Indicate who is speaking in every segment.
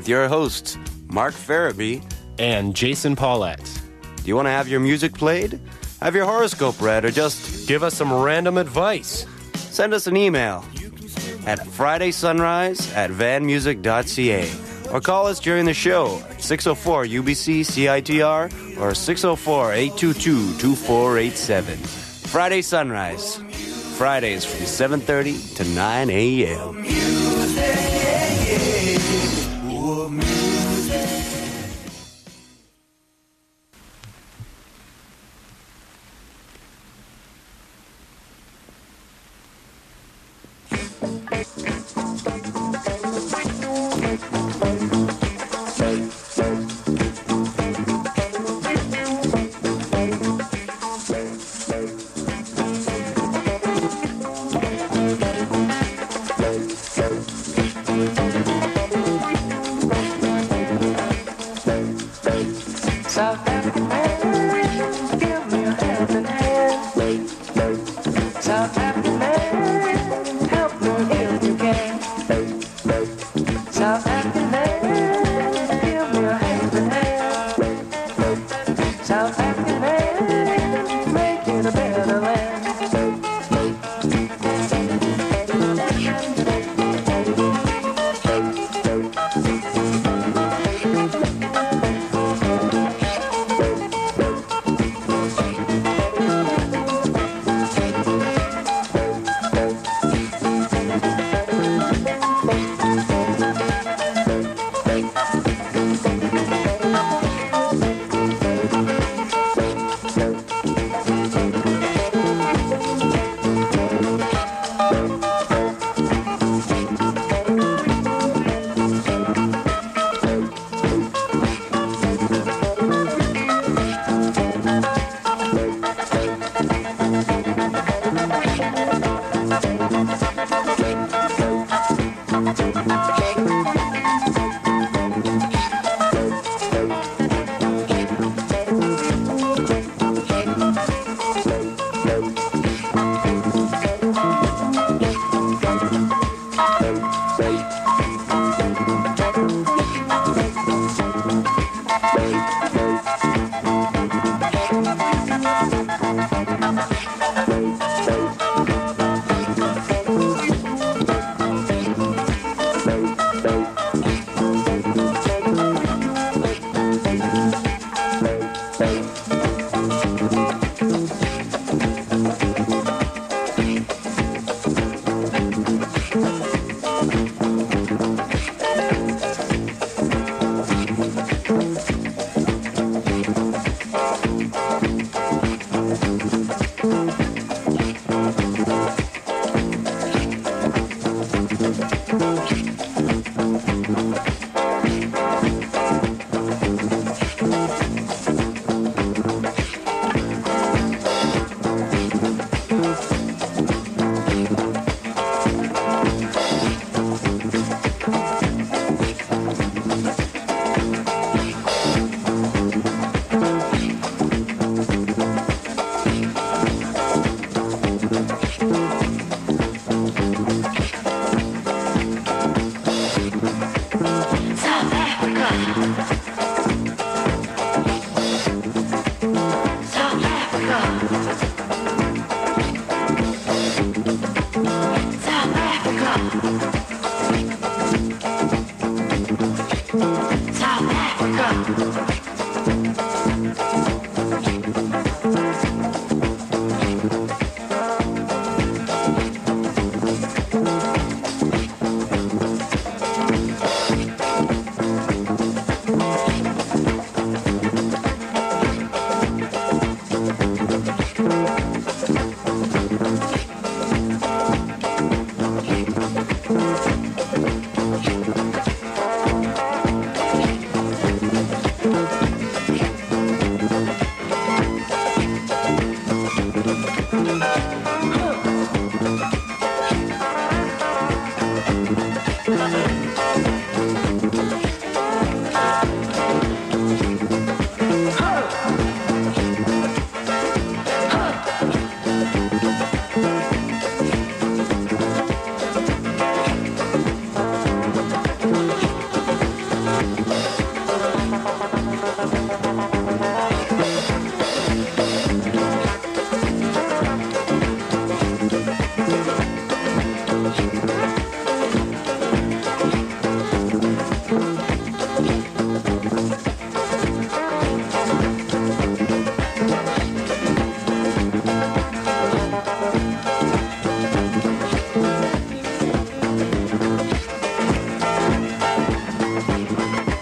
Speaker 1: with your hosts, Mark Farabee
Speaker 2: and Jason Paulette.
Speaker 1: Do you want to have your music played? Have your horoscope read, or just
Speaker 2: give us some random advice?
Speaker 1: Send us an email at fridaysunrise@vanmusic.ca or call us during the show at 604-UBC-CITR or 604-822-2487. Friday Sunrise. Fridays from 7:30 to 9 a.m.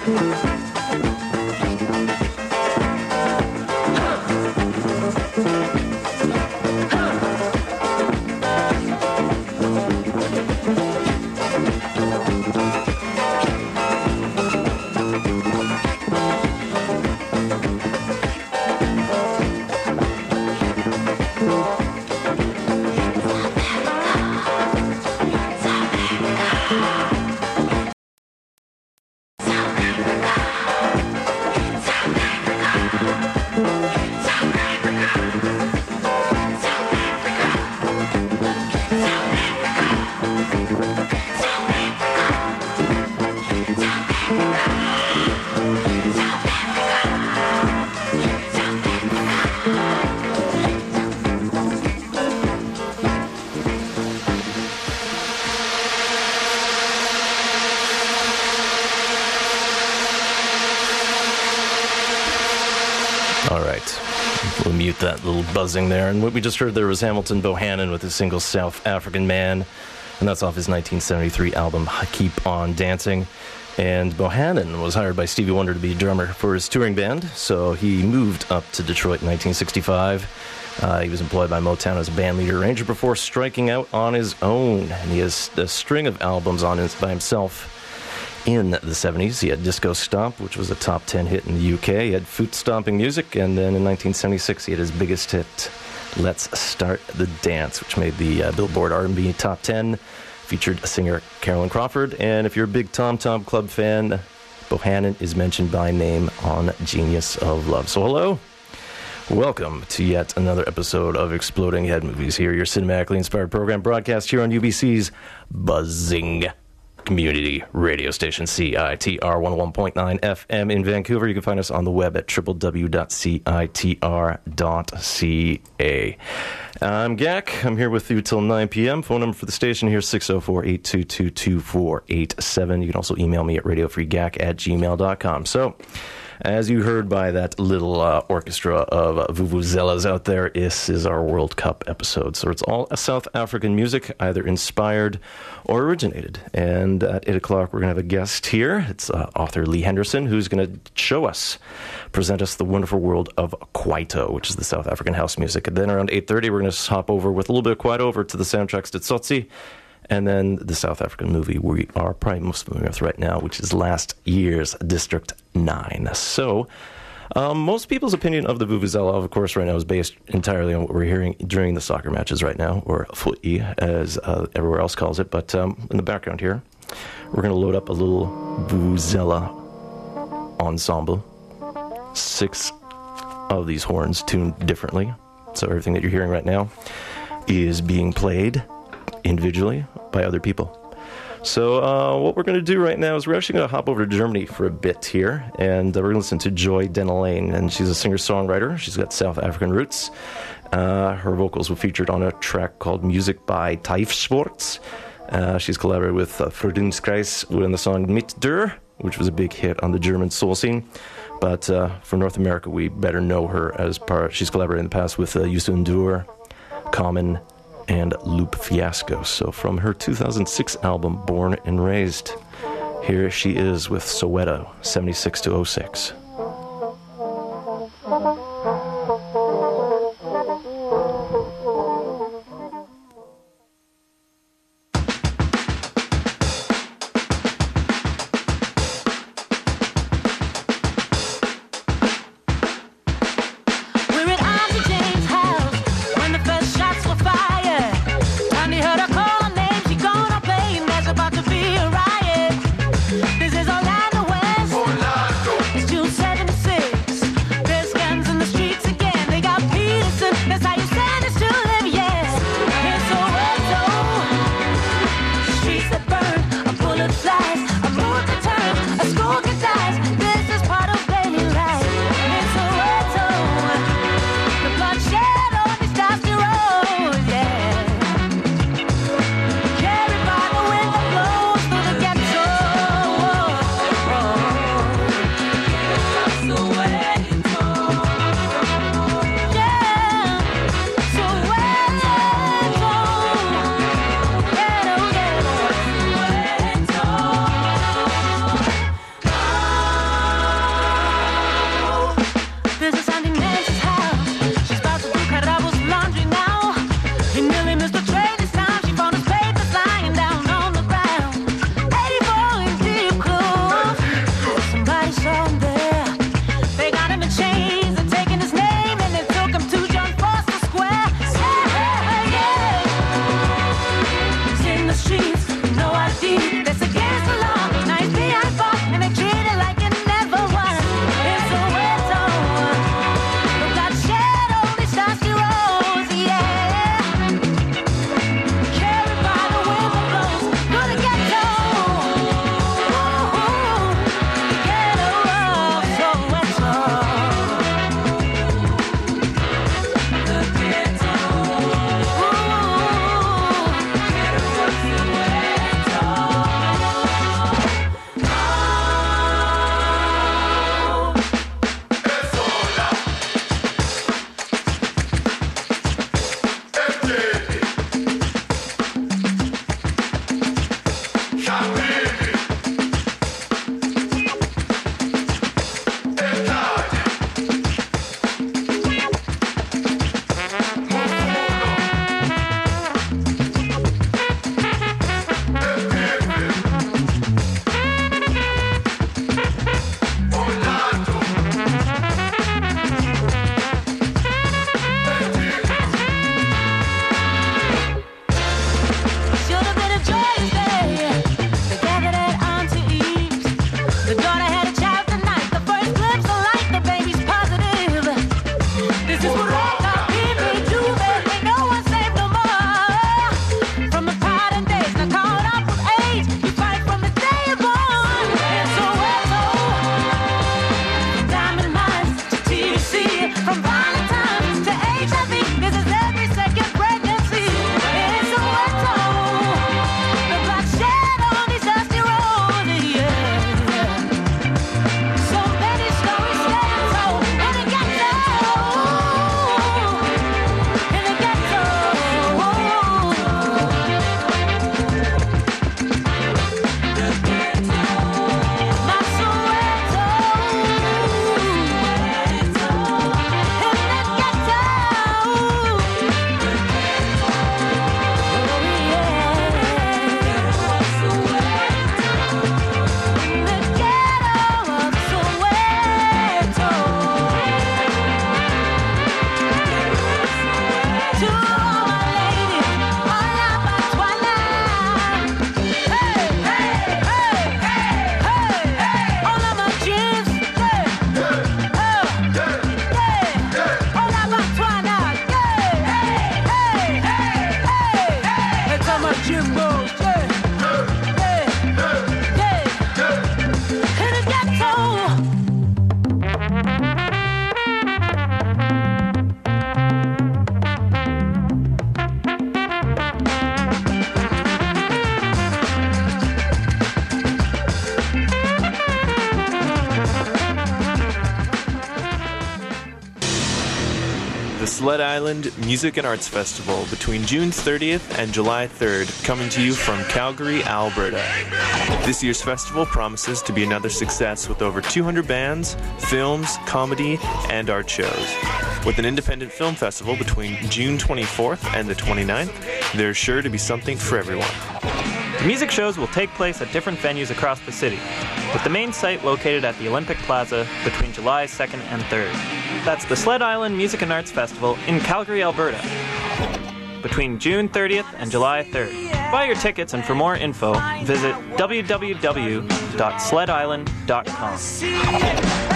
Speaker 3: All right. We'll mute that little buzzing there. And what we just heard there was Hamilton Bohannon with his single South African Man. And that's off his 1973 album, Keep On Dancing. And Bohannon was hired by Stevie Wonder to be drummer for his touring band. So he moved up to Detroit in 1965. He was employed by Motown as a band leader arranger before striking out on his own. And he has a string of albums on his, by himself. In the 70s, he had Disco Stomp, which was a top 10 hit in the UK. He had Foot Stomping Music, and then in 1976, he had his biggest hit, Let's Start the Dance, which made the Billboard R&B Top 10, featured singer Carolyn Crawford. And if you're a big Tom Tom Club fan, Bohannon is mentioned by name on Genius of Love. So hello, welcome to yet another episode of Exploding Head Movies here, your cinematically inspired program broadcast here on UBC's buzzing community radio station, CITR 101.9 FM in Vancouver. You can find us on the web at www.citr.ca. I'm Gak. I'm here with you till 9 p.m. Phone number for the station here, 604-822-2487. You can also email me at radiofreegak@gmail.com. So, as you heard by that little orchestra of vuvuzelas out there, this is our World Cup episode. So it's all South African music, either inspired or originated. And at 8 o'clock, we're going to have a guest here. It's author Lee Henderson, who's going to present us the wonderful world of Kwaito, which is the South African house music. And then around 8:30, we're going to hop over with a little bit of Kwaito over to the soundtracks to Tsotsi. And then the South African movie we are probably most familiar with right now, which is last year's District 9. So, most people's opinion of the Vuvuzela, of course, right now is based entirely on what we're hearing during the soccer matches right now, or footy, as everywhere else calls it. But in the background here, we're going to load up a little Vuvuzela ensemble. 6 of these horns tuned differently. So everything that you're hearing right now is being played individually by other people. So what we're going to do right now is we're actually going to hop over to Germany for a bit here, and we're going to listen to Joy Denelane, and she's a singer-songwriter. She's got South African roots. Her vocals were featured on a track called Music by Taifsports. She's collaborated with Freudenskreis in the song Mit Dir, which was a big hit on the German soul scene. But for North America, we better know her as she's collaborated in the past with Youssou N'Dour, Common, and Loop Fiasco. So from her 2006 album, Born and Raised, here she is with Soweto, 76 to 06.
Speaker 4: You say Sled Island Music and Arts Festival between June 30th and July 3rd, coming to you from Calgary, Alberta. This year's festival promises to be another success with over 200 bands, films, comedy, and art shows. With an independent film festival between June 24th and the 29th, there's sure to be something for everyone.
Speaker 5: The music shows will take place at different venues across the city, with the main site located at the Olympic Plaza between July 2nd and 3rd. That's the Sled Island Music and Arts Festival in Calgary, Alberta, between June 30th and July 3rd. Buy your tickets, and for more info, visit www.sledisland.com.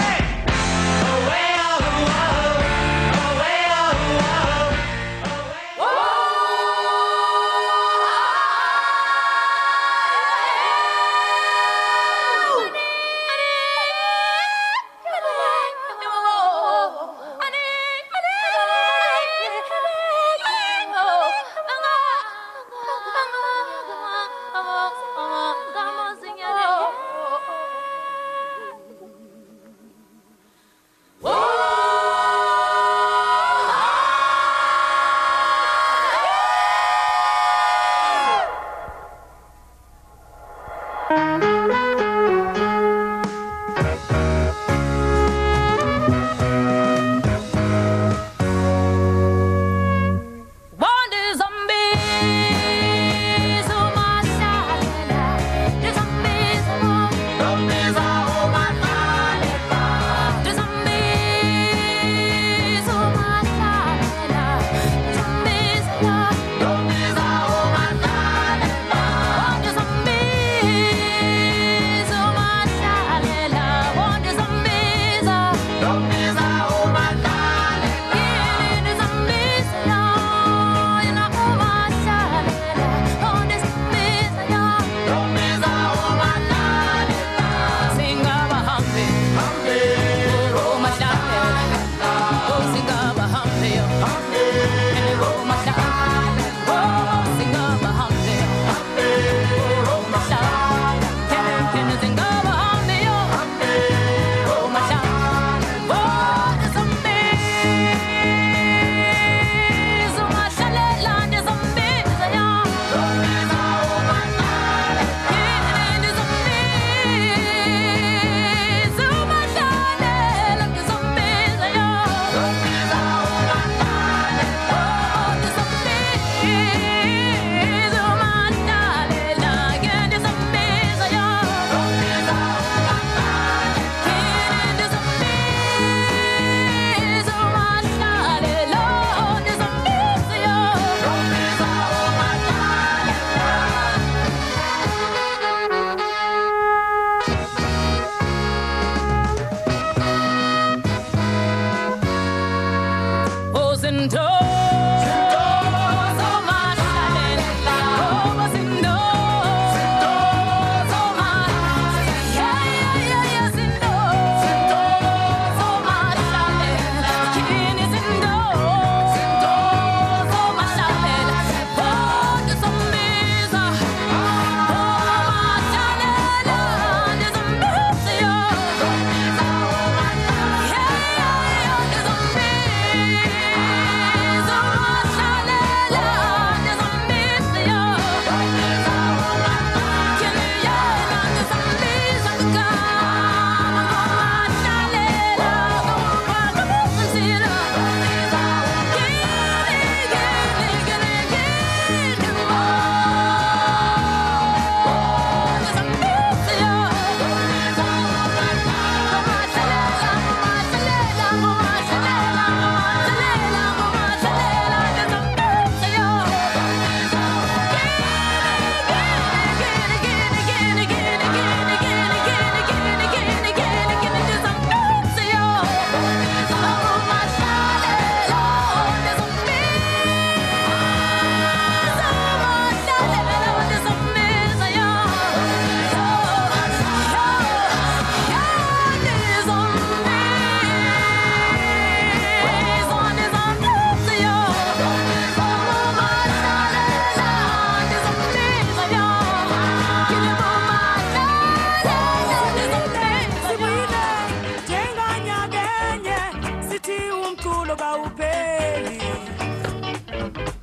Speaker 6: Whoa!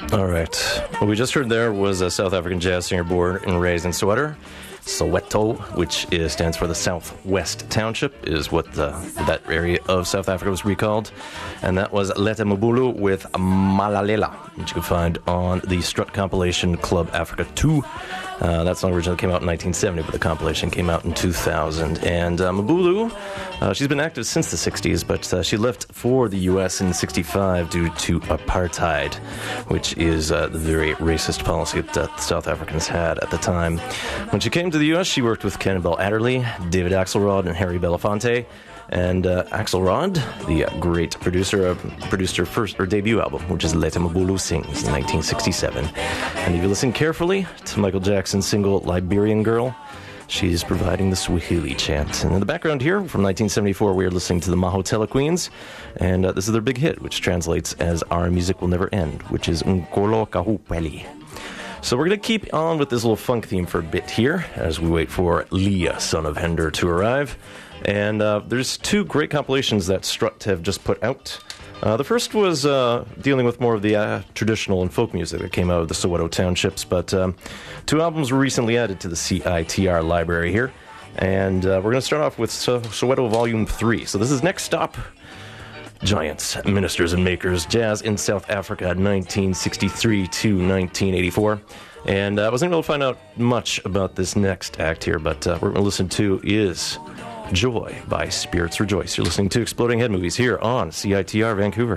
Speaker 3: All right. What we just heard there was a South African jazz singer born and raised in Soweto, which stands for the Southwest Township, is what that area of South Africa was recalled. And that was Letta Mbulu with Malalela, which you can find on the Strut compilation Club Africa 2. That song originally came out in 1970, but the compilation came out in 2000. And Mbulu, she's been active since the 60s, but she left for the U.S. in 65 due to apartheid, which is the very racist policy that South Africans had at the time. When she came to the U.S., she worked with Cannonball Adderley, David Axelrod, and Harry Belafonte. And Axelrod, the great producer, produced her debut album, which is Letta Mbulu Sings, in 1967. And if you listen carefully to Michael Jackson's single Liberian Girl, she's providing the Swahili chant. And in the background here, from 1974, we are listening to the Mahotella Queens, and this is their big hit, which translates as Our Music Will Never End, which is Nkolo Kahupeli. So we're going to keep on with this little funk theme for a bit here, as we wait for Leah, son of Hender, to arrive. And there's two great compilations that Strut have just put out. The first was dealing with more of the traditional and folk music that came out of the Soweto townships, but two albums were recently added to the CITR library here. And we're going to start off with Soweto Volume 3. So this is Next Stop, Giants, Ministers and Makers, Jazz in South Africa, 1963 to 1984. And I wasn't able to find out much about this next act here, but what we're going to listen to is Joy by Spirits Rejoice. You're listening to Exploding Head Movies here on CITR Vancouver.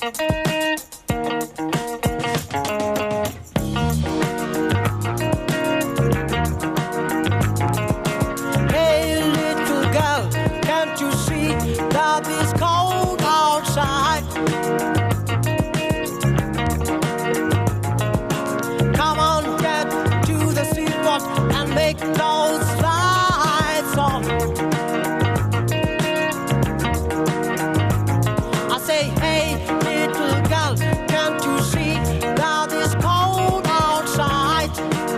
Speaker 6: Hey, little girl, can't you see love is cold outside? Come on, get to the seaport and make those lights on. I say, hey, little girl, can't you see love is cold outside?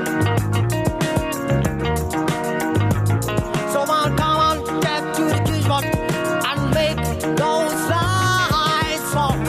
Speaker 6: So come on, get to the seaport and make those lights on.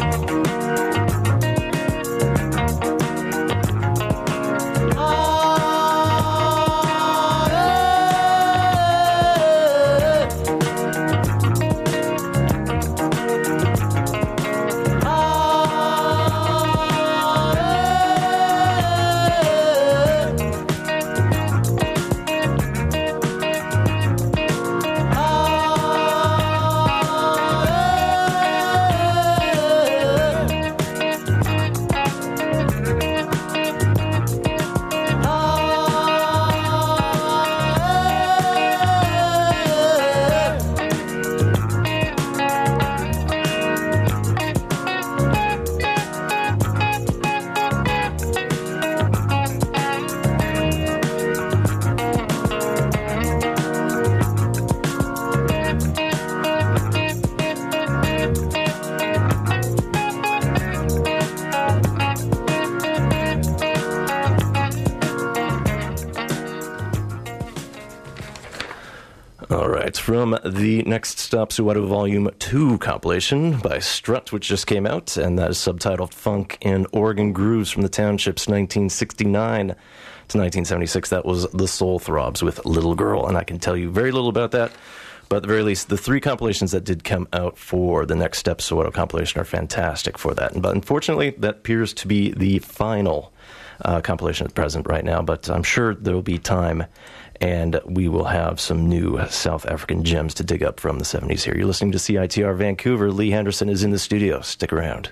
Speaker 3: All right, from the Next Stop Suwato Volume 2 compilation by Strut, which just came out, and that is subtitled Funk and Oregon Grooves from the Townships 1969 to 1976. That was The Soul Throbs with Little Girl, and I can tell you very little about that, but at the very least, the three compilations that did come out for the Next Step Suwato compilation are fantastic for that. But unfortunately, that appears to be the final compilation at present right now, but I'm sure there will be time and we will have some new South African gems to dig up from the 70s here. You're listening to CITR Vancouver. Lee Henderson is in the studio. Stick around.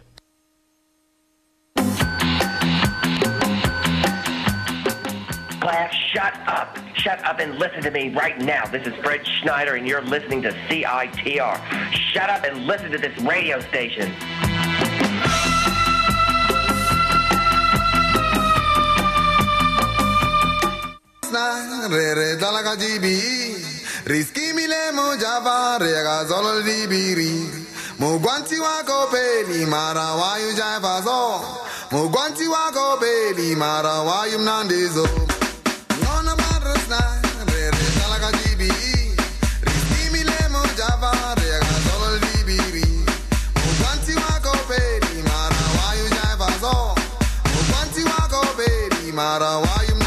Speaker 7: Class, shut up. Shut up and listen to me right now. This is Fred Schneider, and you're listening to CITR. Shut up and listen to this radio station.
Speaker 8: Re dalaga jibi riski mile mo java rega zolo libiri mo guanti wa go peli mara wa yu java zo mo guanti wa go peli mara wa yu nandizo ngona marasna re dalaga jibi riski mile mo java rega zolo libiri mo guanti wa go peli mara wa yu java zo mo guanti wa go peli mara wa yu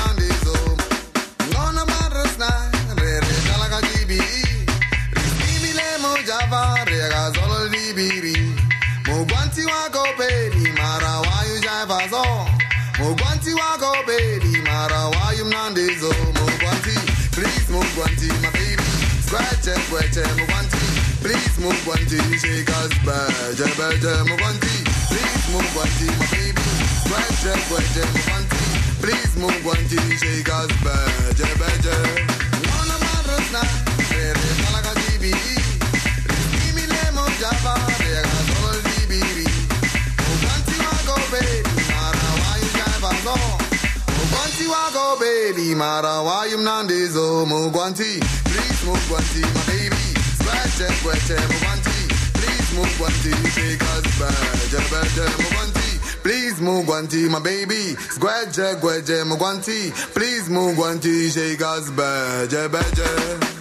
Speaker 8: Mugwanti wako peli mara wayu jaivazo Mugwanti wako peli mara wayu mnandizo Mugwanti, please Mugwanti my baby Scratch Mugwanti, please Mugwanti Shake us beje Mugwanti, please Mugwanti my baby Scratch Mugwanti, please Mugwanti Shake us beje Nona marasna, rere talaga jibi Riskimi lemo java, rega solo libiri Mugwanti wako peli mara wayu jaivazo Mugwanti wako peli mara wayu mnandizo Mugwanti, please Mugwanti my baby Scratch Mugwanti, please Mugwanti Shake us beje Mugwanti, please Mugwanti my baby Scratch Mugwanti, please Mugwanti Shake us beje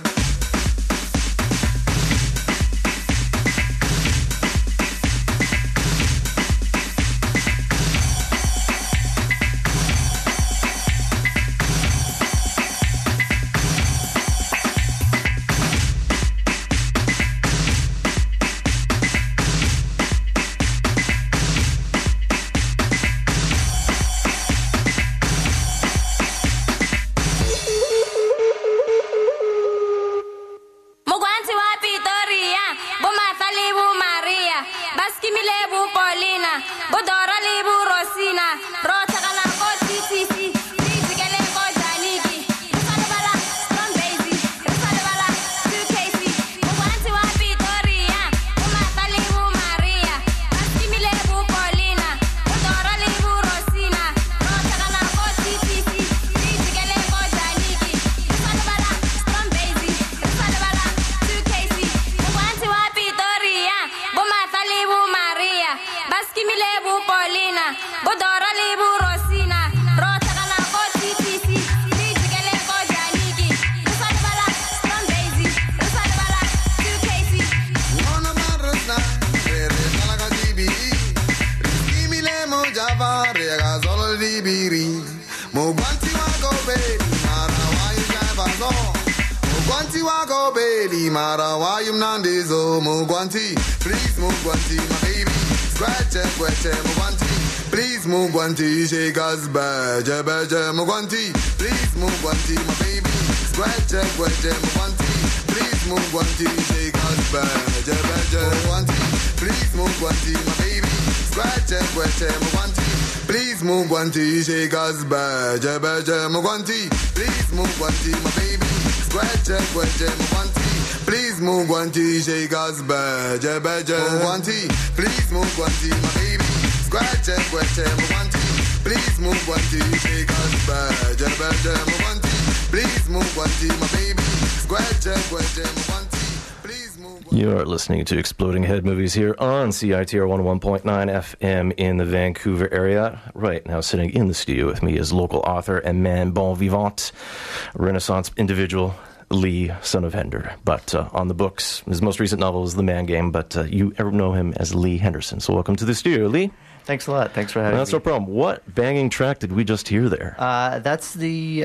Speaker 9: Baskimilebu Paulina, Bodora Lebu Rosina, Rotakana Kotiti, Bijigale Kojaliki, Rusadbala, Stone Daisy, Rusadbala, 2KC.
Speaker 8: Wanna marasna, Rere Talaga Dibi, Riskimile Mojava, Rega Zolo Libiri, Mugwanti Wako Baby, Mara, why you drive us all? Mugwanti Wako Baby, Mara, why you Nandizo, Mugwanti, please Mugwanti, my baby. Gwache, Mugwanti, please Mugwanti, shake us baje, Mugwanti, please Mugwanti, my baby. Gwache, Mugwanti, please Mugwanti, shake us baje, Mugwanti, please Mugwanti, my baby. Gwache, Mugwanti, please Mugwanti, shake us baje, Mugwanti, please Mugwanti, my baby. Gwache, Mugwanti. Please Mugwanti, shake us baje, Mugwanti, please Mugwanti, my baby. Scratch, Mugwanti, please Mugwanti, shake us baje, Mugwanti, please Mugwanti, my baby. Scratch, Mugwanti, please Mugwanti.
Speaker 3: You are listening to Exploding Head Movies here on CITR 101.9 FM in the Vancouver area. Right now, sitting in the studio with me is local author and man bon vivant, Renaissance individual, Lee, son of Hender. But on the books, his most recent novel is The Man Game, but you ever know him as Lee Henderson. So welcome to the studio, Lee.
Speaker 10: Thanks a lot. Thanks for having me.
Speaker 3: That's no problem. What banging track did we just hear there?
Speaker 10: That's the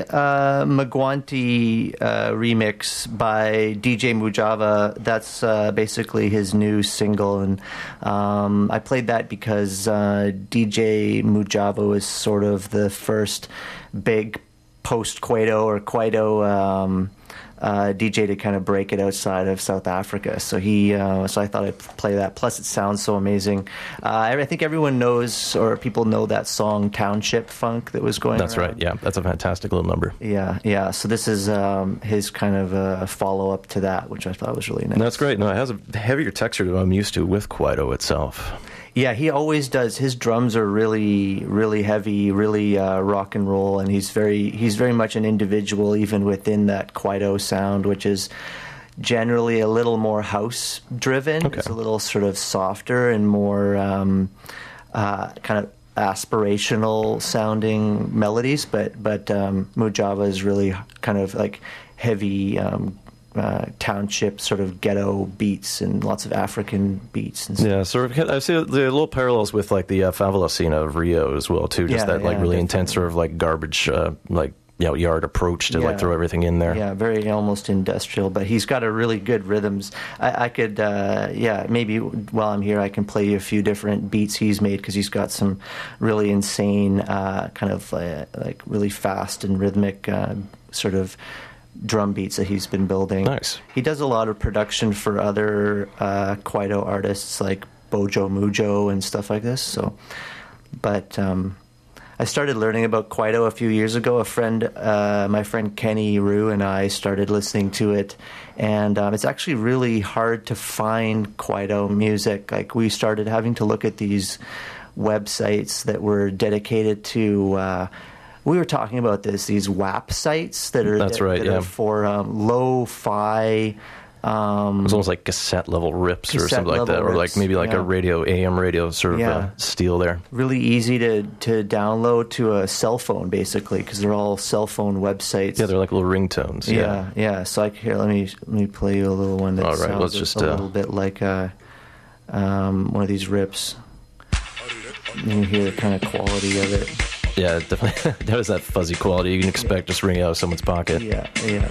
Speaker 10: Mugwanti remix by DJ Mujava. That's basically his new single, and I played that because DJ Mujava was sort of the first big post-Kwaito or Kwaito DJ to kind of break it outside of South Africa. So so I thought I'd play that. Plus, it sounds so amazing. I think everyone knows, or people know, that song "Township Funk" that was going.
Speaker 3: That's
Speaker 10: around.
Speaker 3: right. Yeah, that's a fantastic little number.
Speaker 10: Yeah. So this is his kind of a follow-up to that, which I thought was really nice.
Speaker 3: That's great. No, it has a heavier texture than I'm used to with Kwaito itself.
Speaker 10: Yeah, he always does. His drums are really, really heavy, really rock and roll, and he's very much an individual, even within that Kwaito sound, which is generally a little more house driven.
Speaker 3: Okay.
Speaker 10: It's a little sort of softer and more kind of aspirational sounding melodies, but Mujava is really kind of like heavy township sort of ghetto beats and lots of African beats and stuff.
Speaker 3: Yeah, sort of. I see the little parallels with like the favela scene of Rio as well too. Just that like really intense sort of like garbage yard approach to like throw everything in there.
Speaker 10: Yeah, very almost industrial, but he's got a really good rhythms. I could maybe while I'm here I can play you a few different beats he's made, because he's got some really insane kind of like really fast and rhythmic sort of drum beats that he's been building.
Speaker 3: Nice.
Speaker 10: He does a lot of production for other Kwaito artists like Bojo Mujo and stuff like this. So, but I started learning about Kwaito a few years ago. My friend Kenny Rue and I started listening to it, and it's actually really hard to find Kwaito music. Like, we started having to look at these websites that were dedicated to we were talking about these WAP sites that are are for lo-fi.
Speaker 3: It's almost like cassette level rips or something like that, or like maybe like a AM radio sort of steel there.
Speaker 10: Really easy to download to a cell phone, basically, because they're all cell phone websites.
Speaker 3: Yeah, they're like little ringtones.
Speaker 10: Yeah. So let me play you a little one that sounds a little bit like one of these rips. You hear the kind of quality of it.
Speaker 3: Yeah, definitely. That is that fuzzy quality you can expect just ringing out of someone's pocket.
Speaker 10: Yeah.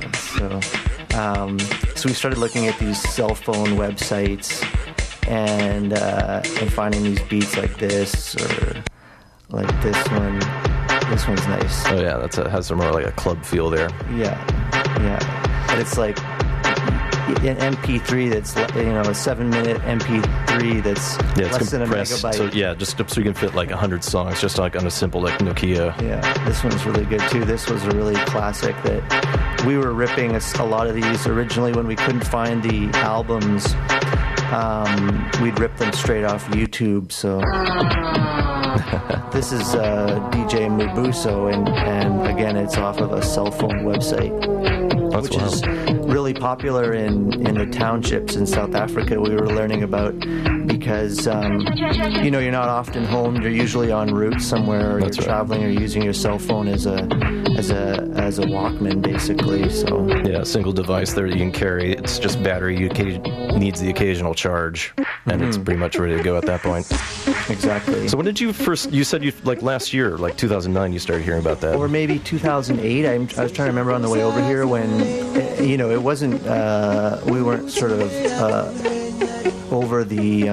Speaker 10: So we started looking at these cell phone websites and finding these beats like this, or like this one. This one's nice.
Speaker 3: Oh yeah, has some more like a club feel there.
Speaker 10: Yeah. But it's like an MP3 that's a 7-minute MP3 that's less than a megabyte.
Speaker 3: So just so you can fit like 100 songs just like on a simple like Nokia.
Speaker 10: Yeah, this one's really good too. This was a really classic that we were ripping a lot of these originally when we couldn't find the albums. We'd rip them straight off YouTube. So this is DJ Mubuso, and again it's off of a cell phone website.
Speaker 3: That's wild.
Speaker 10: really popular in the townships in South Africa. We were learning about because you're not often home. You're usually en route somewhere, or you're traveling, or using your cell phone as a Walkman, basically. So
Speaker 3: yeah, a single device there that you can carry. It's just battery. Needs the occasional charge, and it's pretty much ready to go at that point.
Speaker 10: Exactly.
Speaker 3: So when did you first? You said like last year, like 2009, you started hearing about that,
Speaker 10: or maybe 2008. I was trying to remember on the way over here when it wasn't. We weren't sort of over the.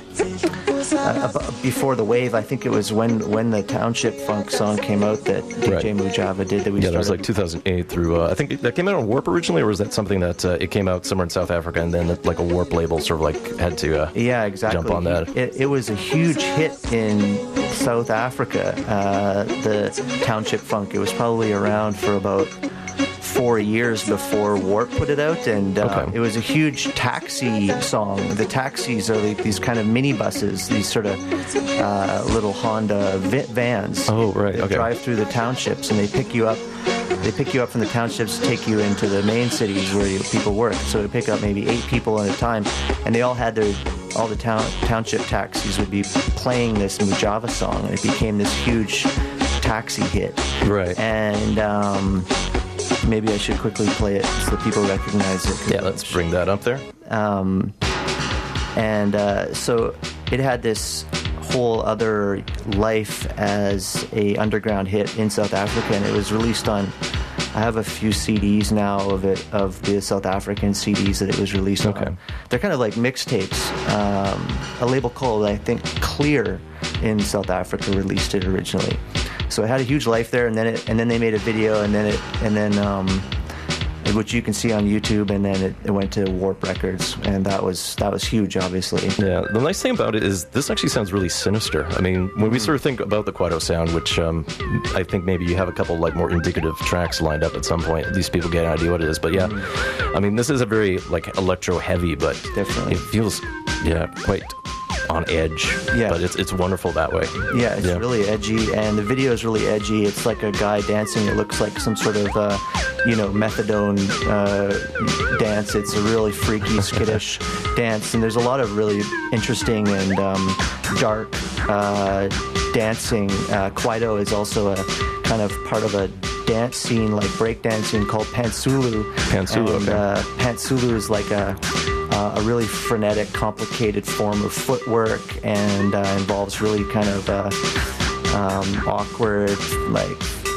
Speaker 10: Before the wave, I think it was when the Township Funk song came out that DJ Mujava did that we started.
Speaker 3: Yeah, that was like 2008 through, I think that came out on Warp originally, or was that something that it came out somewhere in South Africa and then like a Warp label sort of like had to
Speaker 10: yeah, exactly.
Speaker 3: jump on that?
Speaker 10: It was a huge hit in South Africa, the Township Funk. It was probably around for about 4 years before Warp put it out, and it was a huge taxi song. The taxis are like these kind of minibuses, these sort of little Honda vans.
Speaker 3: Oh, right.
Speaker 10: That drive through the townships, and they pick you up. They pick you up from the townships, take you into the main cities where people work. So they pick up maybe 8 people at a time, and they all had all the township taxis would be playing this Mujava song, and it became this huge taxi hit.
Speaker 3: Right.
Speaker 10: And maybe I should quickly play it so people recognize it.
Speaker 3: Yeah, let's bring that up there.
Speaker 10: So it had this whole other life as a underground hit in South Africa, and it was released on. I have a few CDs now of the South African CDs that it was released on. They're kind of like mixtapes. A label called, I think, Clear in South Africa released it originally. So it had a huge life there, and then they made a video, and then which you can see on YouTube, and then it went to Warp Records, and that was huge, obviously.
Speaker 3: Yeah, the nice thing about it is this actually sounds really sinister. I mean, when we sort of think about the Kwaito sound, which I think maybe you have a couple like more indicative tracks lined up at some point, at least people get an idea what it is. But yeah, I mean, this is a very like electro heavy, but
Speaker 10: definitely
Speaker 3: it feels quite on edge.
Speaker 10: Yeah,
Speaker 3: but it's wonderful that way.
Speaker 10: Yeah, it's really edgy, and the video is really edgy. It's like a guy dancing. It looks like some sort of methadone dance. It's a really freaky, skittish dance, and there's a lot of really interesting and dark dancing. Kwaito is also a kind of part of a dance scene, like breakdancing, called Pantsulu. Pantsulu is like a really frenetic, complicated form of footwork, and involves really kind of awkward, like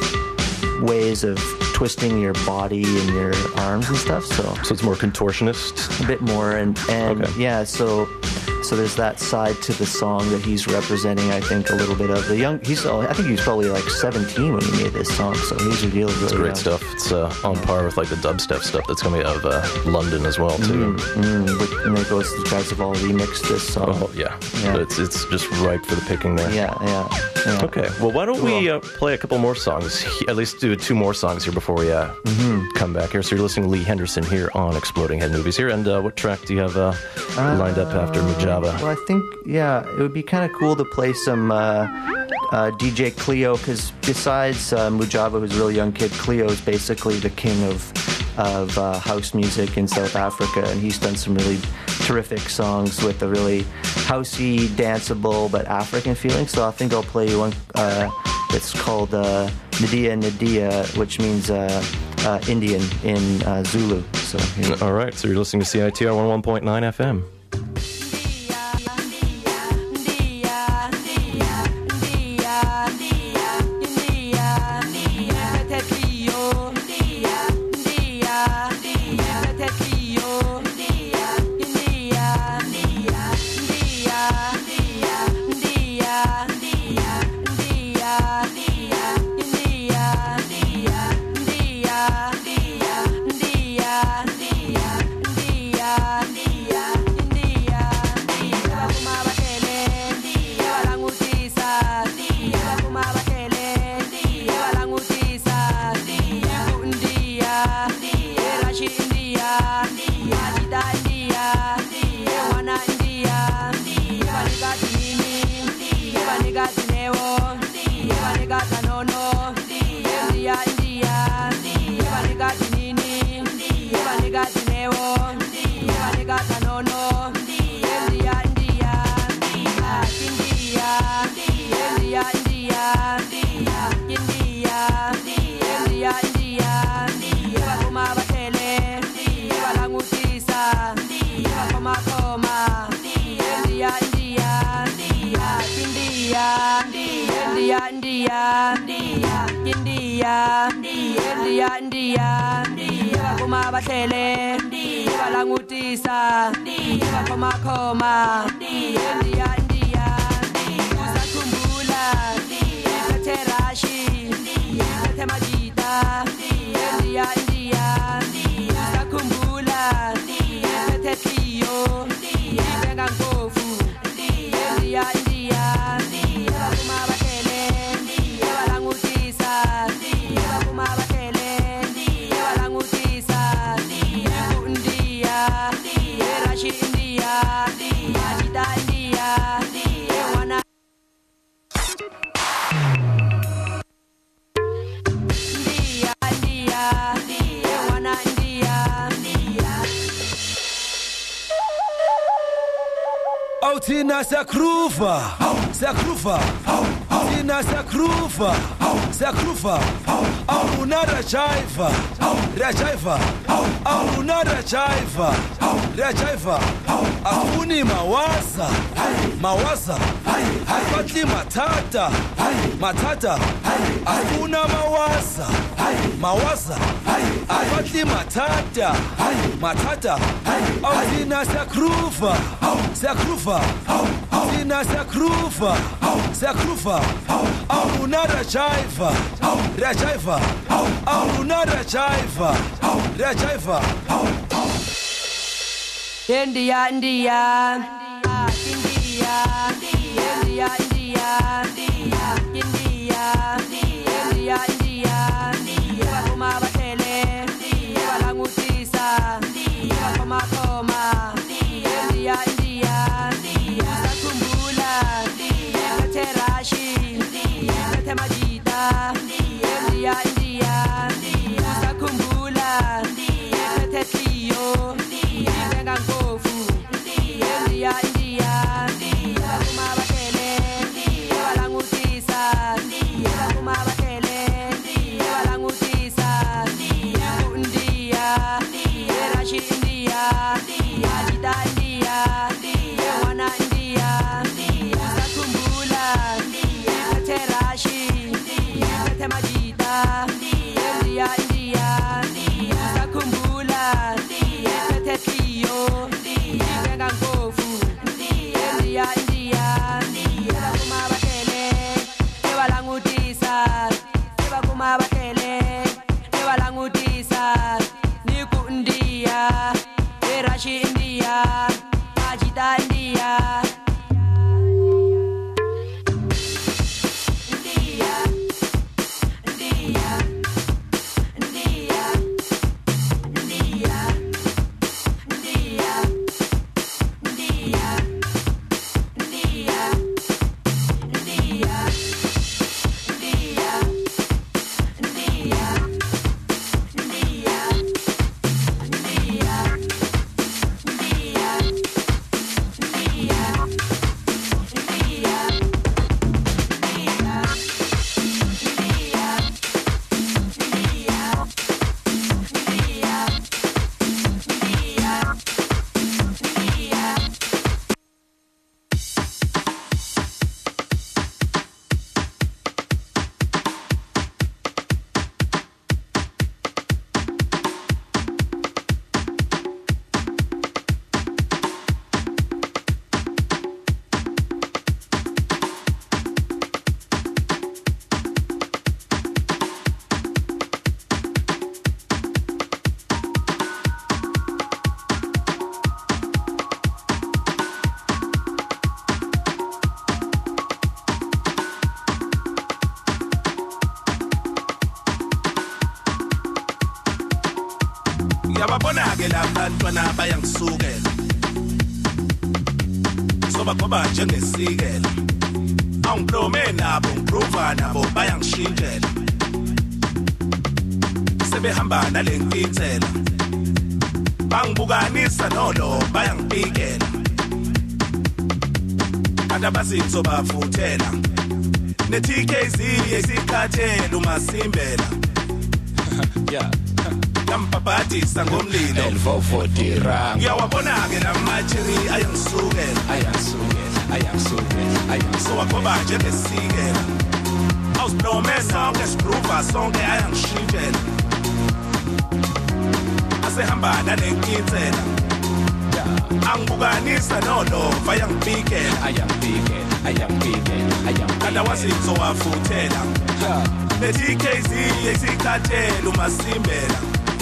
Speaker 10: ways of twisting your body and your arms and stuff. So
Speaker 3: it's more contortionist,
Speaker 10: a bit more, and yeah. So there's that side to the song that he's representing. I think a little bit of the young. I think he was probably like 17 when he made this song. So he's really
Speaker 3: It's great stuff. It's on par with like the dubstep stuff that's coming out of London as well too.
Speaker 10: And it goes. The guys have all remixed this song.
Speaker 3: Oh yeah. But it's just ripe for the picking there.
Speaker 10: Yeah.
Speaker 3: Okay. Well, why don't we play a couple more songs? At least do 2 more songs here before we come back here. So you're listening to Lee Henderson here on Exploding Head Movies here. And what track do you have lined up after Mujava?
Speaker 10: Well, I think, it would be kind of cool to play some DJ Cleo, because besides Mujava, who's a really young kid, Cleo is basically the king of house music in South Africa, and he's done some really terrific songs with a really housey, danceable, but African feeling. So I think I'll play you one that's called Nadia Nadia, which means Indian in Zulu. So
Speaker 3: all right, so you're listening to CITR 101.9 FM.
Speaker 9: India.
Speaker 6: India, India, India, India, India, India, Kuma Batele, Balangutisa, Koma Koma, India, India, Usakumbula, Terashi, Temajita, India, India, Usakumbula, Tetio, Bengankofu, India, India, Kuma Batele, Balangutisa, Kuma Batele, Balangutisa, India, Rashi India, Majida India, Wana India, India, Wana India.
Speaker 11: Oh, Tina Sakrufa, Sakrufa, Tina Sakrufa, Sakrufa, oh, Unara Jaiva, Rajaiva, oh, Unara Jaiva, Rajaiva, Afuni Mawaza, Mawaza, Afatli Matata, Matata, Afuna Mawaza, Mawaza, Afatli Matata, Matata, oh, Tina Sakrufa, Sakrufa, Tina Sakrufa, Sakrufa, oh, Unara Jaiva, Rajaiva, oh, Unara Jaiva, Rajaiva.
Speaker 6: India, India, India, India, India, India, India, India, Kuma Batele, Balangutisa, Koma Koma, India, India, Usakumbula, Terashi, Temajita, India, India, Usakumbula, Tetio, Bengankofu, India, India, Kuma Batele, Balangutisa, Kuma Batele, Balangutisa, India, Rashi India, Majida India, Wana India, Usakumbula, Terashi, Temajita, India, India, Usakumbula, Tetio, Bengankofu, India, India, Kuma Batele, Balangutisa, Kuma Batele, Balangutisa, Niku India, Rashi India, Majida India.
Speaker 12: Yababona-ke labantwana bayangisukela sobagoba njengesikela awungiblome nabo ngiprova nabo bayangishintshela sebehamba nalenkithela bangibukanisa nolo bayangibikela kanti abazinzo bavuthela ne-TKZ yesikhathela umasimbela yeah Kampapatisa ngomlilo ngiyawabona-ke la matsheri ayangisukela sowagoba njengesikela awusiblome sonke sigroova sonke ayangishintshela asehamba nanenkitsela angibukanisa nolova ayangibikela kanda wazinzo wafuthela le-TKZ yesikhathela umasimbela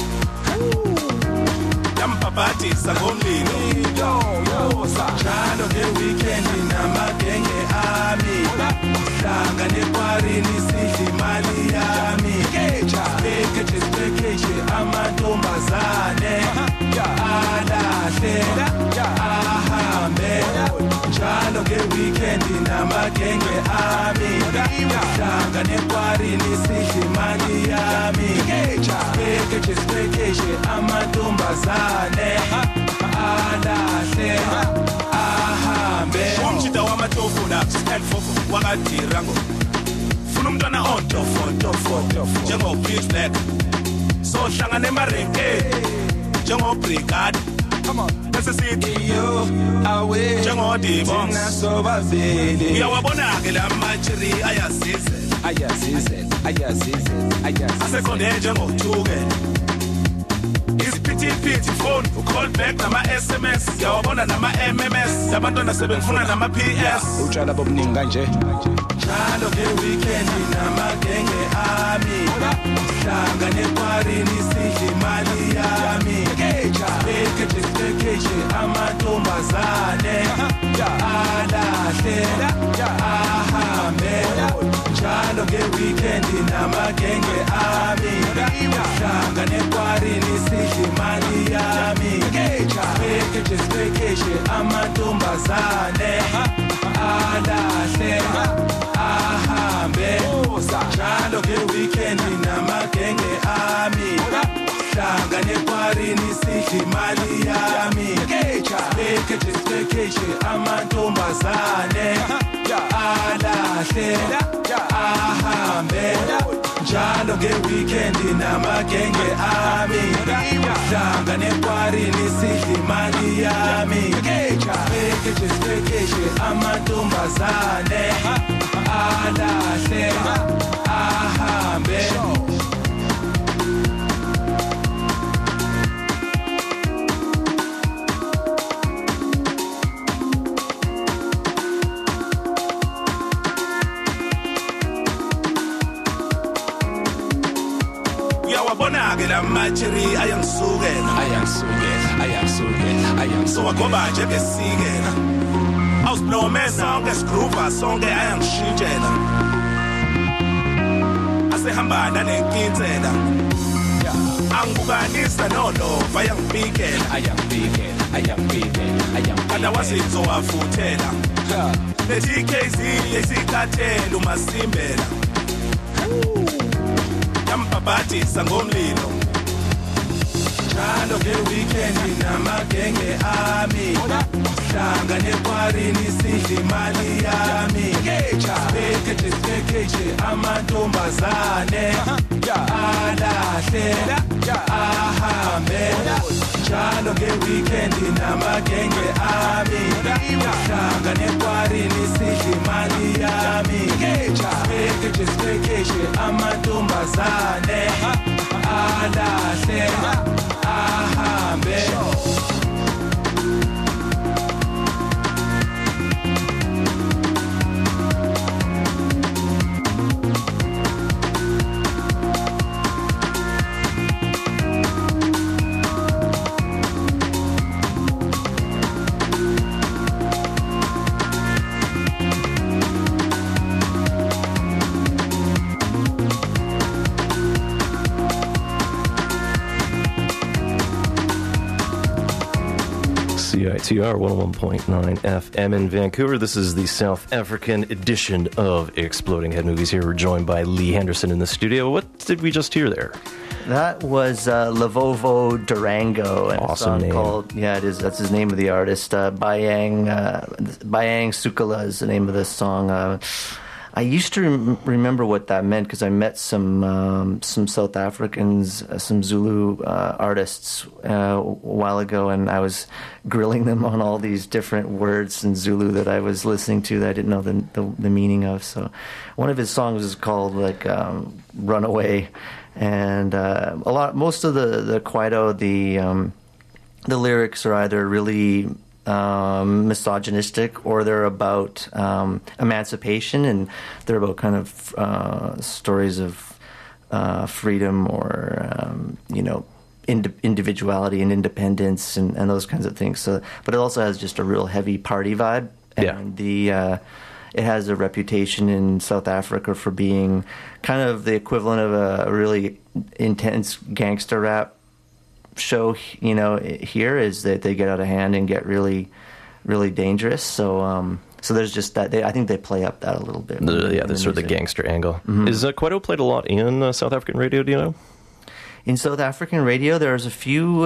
Speaker 12: yampaphathisa ngomlilo njalo nge-weekend namagenge ami hlanga nekwarini sidla imali yami spekeje amantombazane alahle ahambe njalo nge-weekend namagenge ami hlanga nekwarini sidla imali yami spekeje amantombazane alahle ahambe umjida wamatofu la sikanfofo wakadirango funa umntwana ontofo njengo-Pitch Black sohlangana emarenke njengo-Brigade bese sithi njengo-Dibongs uyawabona-ke la machiri ayazizela asekhonde njengo-Thukela isiphithiphithi phone ucall back nama-SMS yawabona nama-MMS abantwana sebengifuna nama-PS utshala bobuningi kanje njalo nge-weekend namagenge ami hlanga nekwarini sidla imali yami spekeje amantombazane alahle ahambe njalo nge-weekend namagenge ami hlanga nekwarini sidla imali yami spekeje amantombazane alahle ahambe njalo nge-weekend namagenge ami hlanga nekwarini sidla imali yami spekeje amantombazane alahle ahambe njalo nge-weekend namagenge ami hlanga nekwarini sidla imali yami spekeje amantombazane alahle ahambe uyawabona-ke la machiri ayangisukela sowagoba njengesikela awusiblome sonke sigroova sonke ayangishintshela asehamba nanenkitsela angibukanisa nolova ayangibikela kanda wazinzo wafuthela le-TKZ yesikhathela umasimbela yampaphathisa ngomlilo njalo nge-weekend namagenge ami hlanga nekwarini sidla imali yami spekeje amantombazane alahle ahambe njalo nge-weekend namagenge ami hlanga nekwarini sidla imali yami spekeje amantombazane alahle ahambe
Speaker 3: CITR 101.9 FM in Vancouver. This is the South African edition of Exploding Head Movies. Here we're joined by Lee Henderson in the studio. What did we just hear there?
Speaker 10: That was Lavovo Durango. And
Speaker 3: awesome
Speaker 10: a song
Speaker 3: name.
Speaker 10: called, yeah, it is. That's his name of the artist. Bayang Sukala is the name of this song. I used to remember what that meant because I met some South Africans, some Zulu artists a while ago, and I was grilling them on all these different words in Zulu that I was listening to that I didn't know the meaning of. So one of his songs is called like "Runaway," and most of the Kwaito, the lyrics are either really misogynistic or they're about emancipation, and they're about kind of stories of freedom or individuality and independence and those kinds of things. So, but it also has just a real heavy party vibe, and it has a reputation in South Africa for being kind of the equivalent of a really intense gangster rap show, here is that they get out of hand and get really, really dangerous. So there's just that. I think they play up that a little bit.
Speaker 3: There's sort of the gangster angle. Mm-hmm. Is Kwaito played a lot in South African radio? Do you know?
Speaker 10: In South African radio, there's a few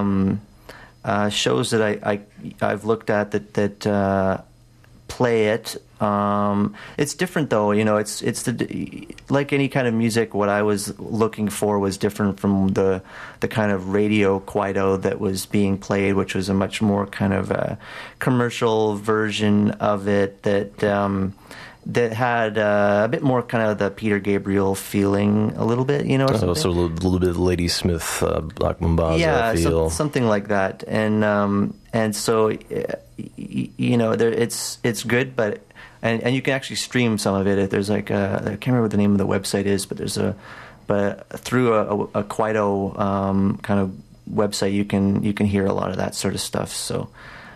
Speaker 10: shows that I've looked at that play it. It's different though, it's like any kind of music. What I was looking for was different from the kind of radio Kwaito that was being played, which was a much more kind of a commercial version of it that had a bit more kind of the Peter Gabriel feeling a little bit,
Speaker 3: so a little bit of Lady Smith, Black Mambazo feel. Something
Speaker 10: like that. And so, it's good, but and you can actually stream some of it. There's like I can't remember what the name of the website is, but through a Kwaito kind of website you can hear a lot of that sort of stuff. So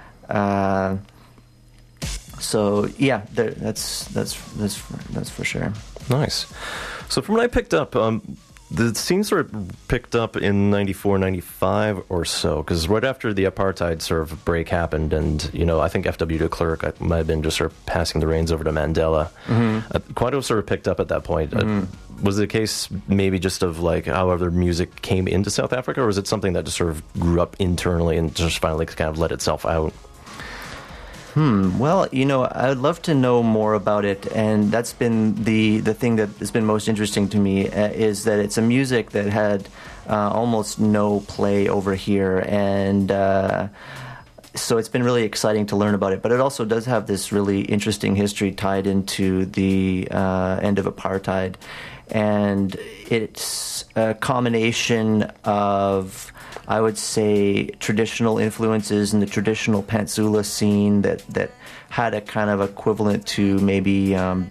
Speaker 10: that's for sure.
Speaker 3: Nice. So from what I picked up, the scene sort of picked up in 94, 95 or so, because right after the apartheid sort of break happened, and I think F.W. de Klerk might have been just sort of passing the reins over to Mandela. Mm-hmm. Kwaito sort of picked up at that point. Mm-hmm. Was it a case maybe just of like how other music came into South Africa, or was it something that just sort of grew up internally and just finally kind of let itself out?
Speaker 10: Well, I'd love to know more about it, and that's been the thing that has been most interesting to me, is that it's a music that had almost no play over here, and so it's been really exciting to learn about it. But it also does have this really interesting history tied into the end of apartheid, and it's a combination of, I would say, traditional influences in the traditional Pantsula scene that had a kind of equivalent to maybe,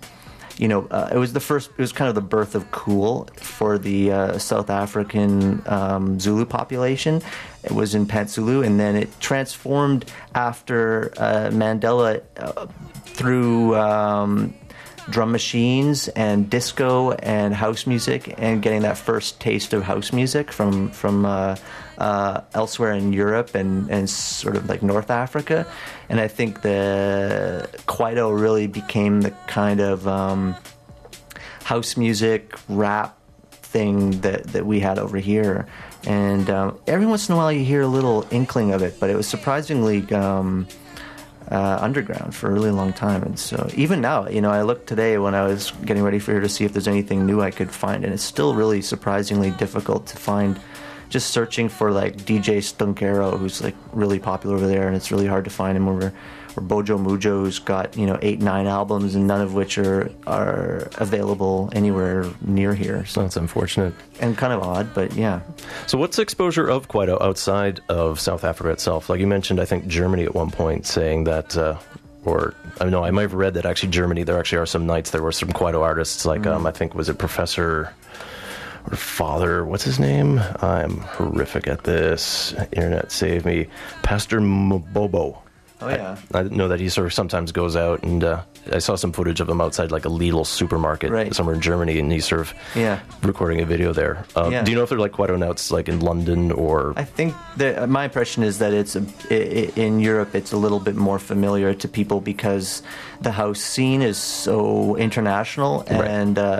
Speaker 10: it was kind of the birth of cool for the South African Zulu population. It was in Pantsulu, and then it transformed after Mandela through drum machines and disco and house music, and getting that first taste of house music from elsewhere in Europe and sort of like North Africa. And I think the Kwaito really became the kind of house music rap thing that we had over here. And every once in a while you hear a little inkling of it, but it was surprisingly underground for a really long time. And so even now, I looked today when I was getting ready for here to see if there's anything new I could find, and it's still really surprisingly difficult to find. Just searching for like DJ Stunkero, who's like really popular over there, and it's really hard to find him. Or Bojo Mujo, who's got 8-9 albums, and none of which are available anywhere near here.
Speaker 3: So that's unfortunate
Speaker 10: and kind of odd, but yeah.
Speaker 3: So what's the exposure of Kwaito outside of South Africa itself? Like you mentioned, I think Germany at one point, saying that, I might have read that actually Germany, there actually are some nights there were some Kwaito artists, like I think, was it Professor or Father, what's his name? I'm horrific at this. Internet save me. Pastor Mbobo.
Speaker 10: Oh, yeah.
Speaker 3: I know that he sort of sometimes goes out, and I saw some footage of him outside like a Lidl supermarket somewhere in Germany, and he's sort of recording a video there. Do you know if they're like Kwaito Nauts like in London or?
Speaker 10: I think that my impression is that it's in Europe it's a little bit more familiar to people because the house scene is so international, and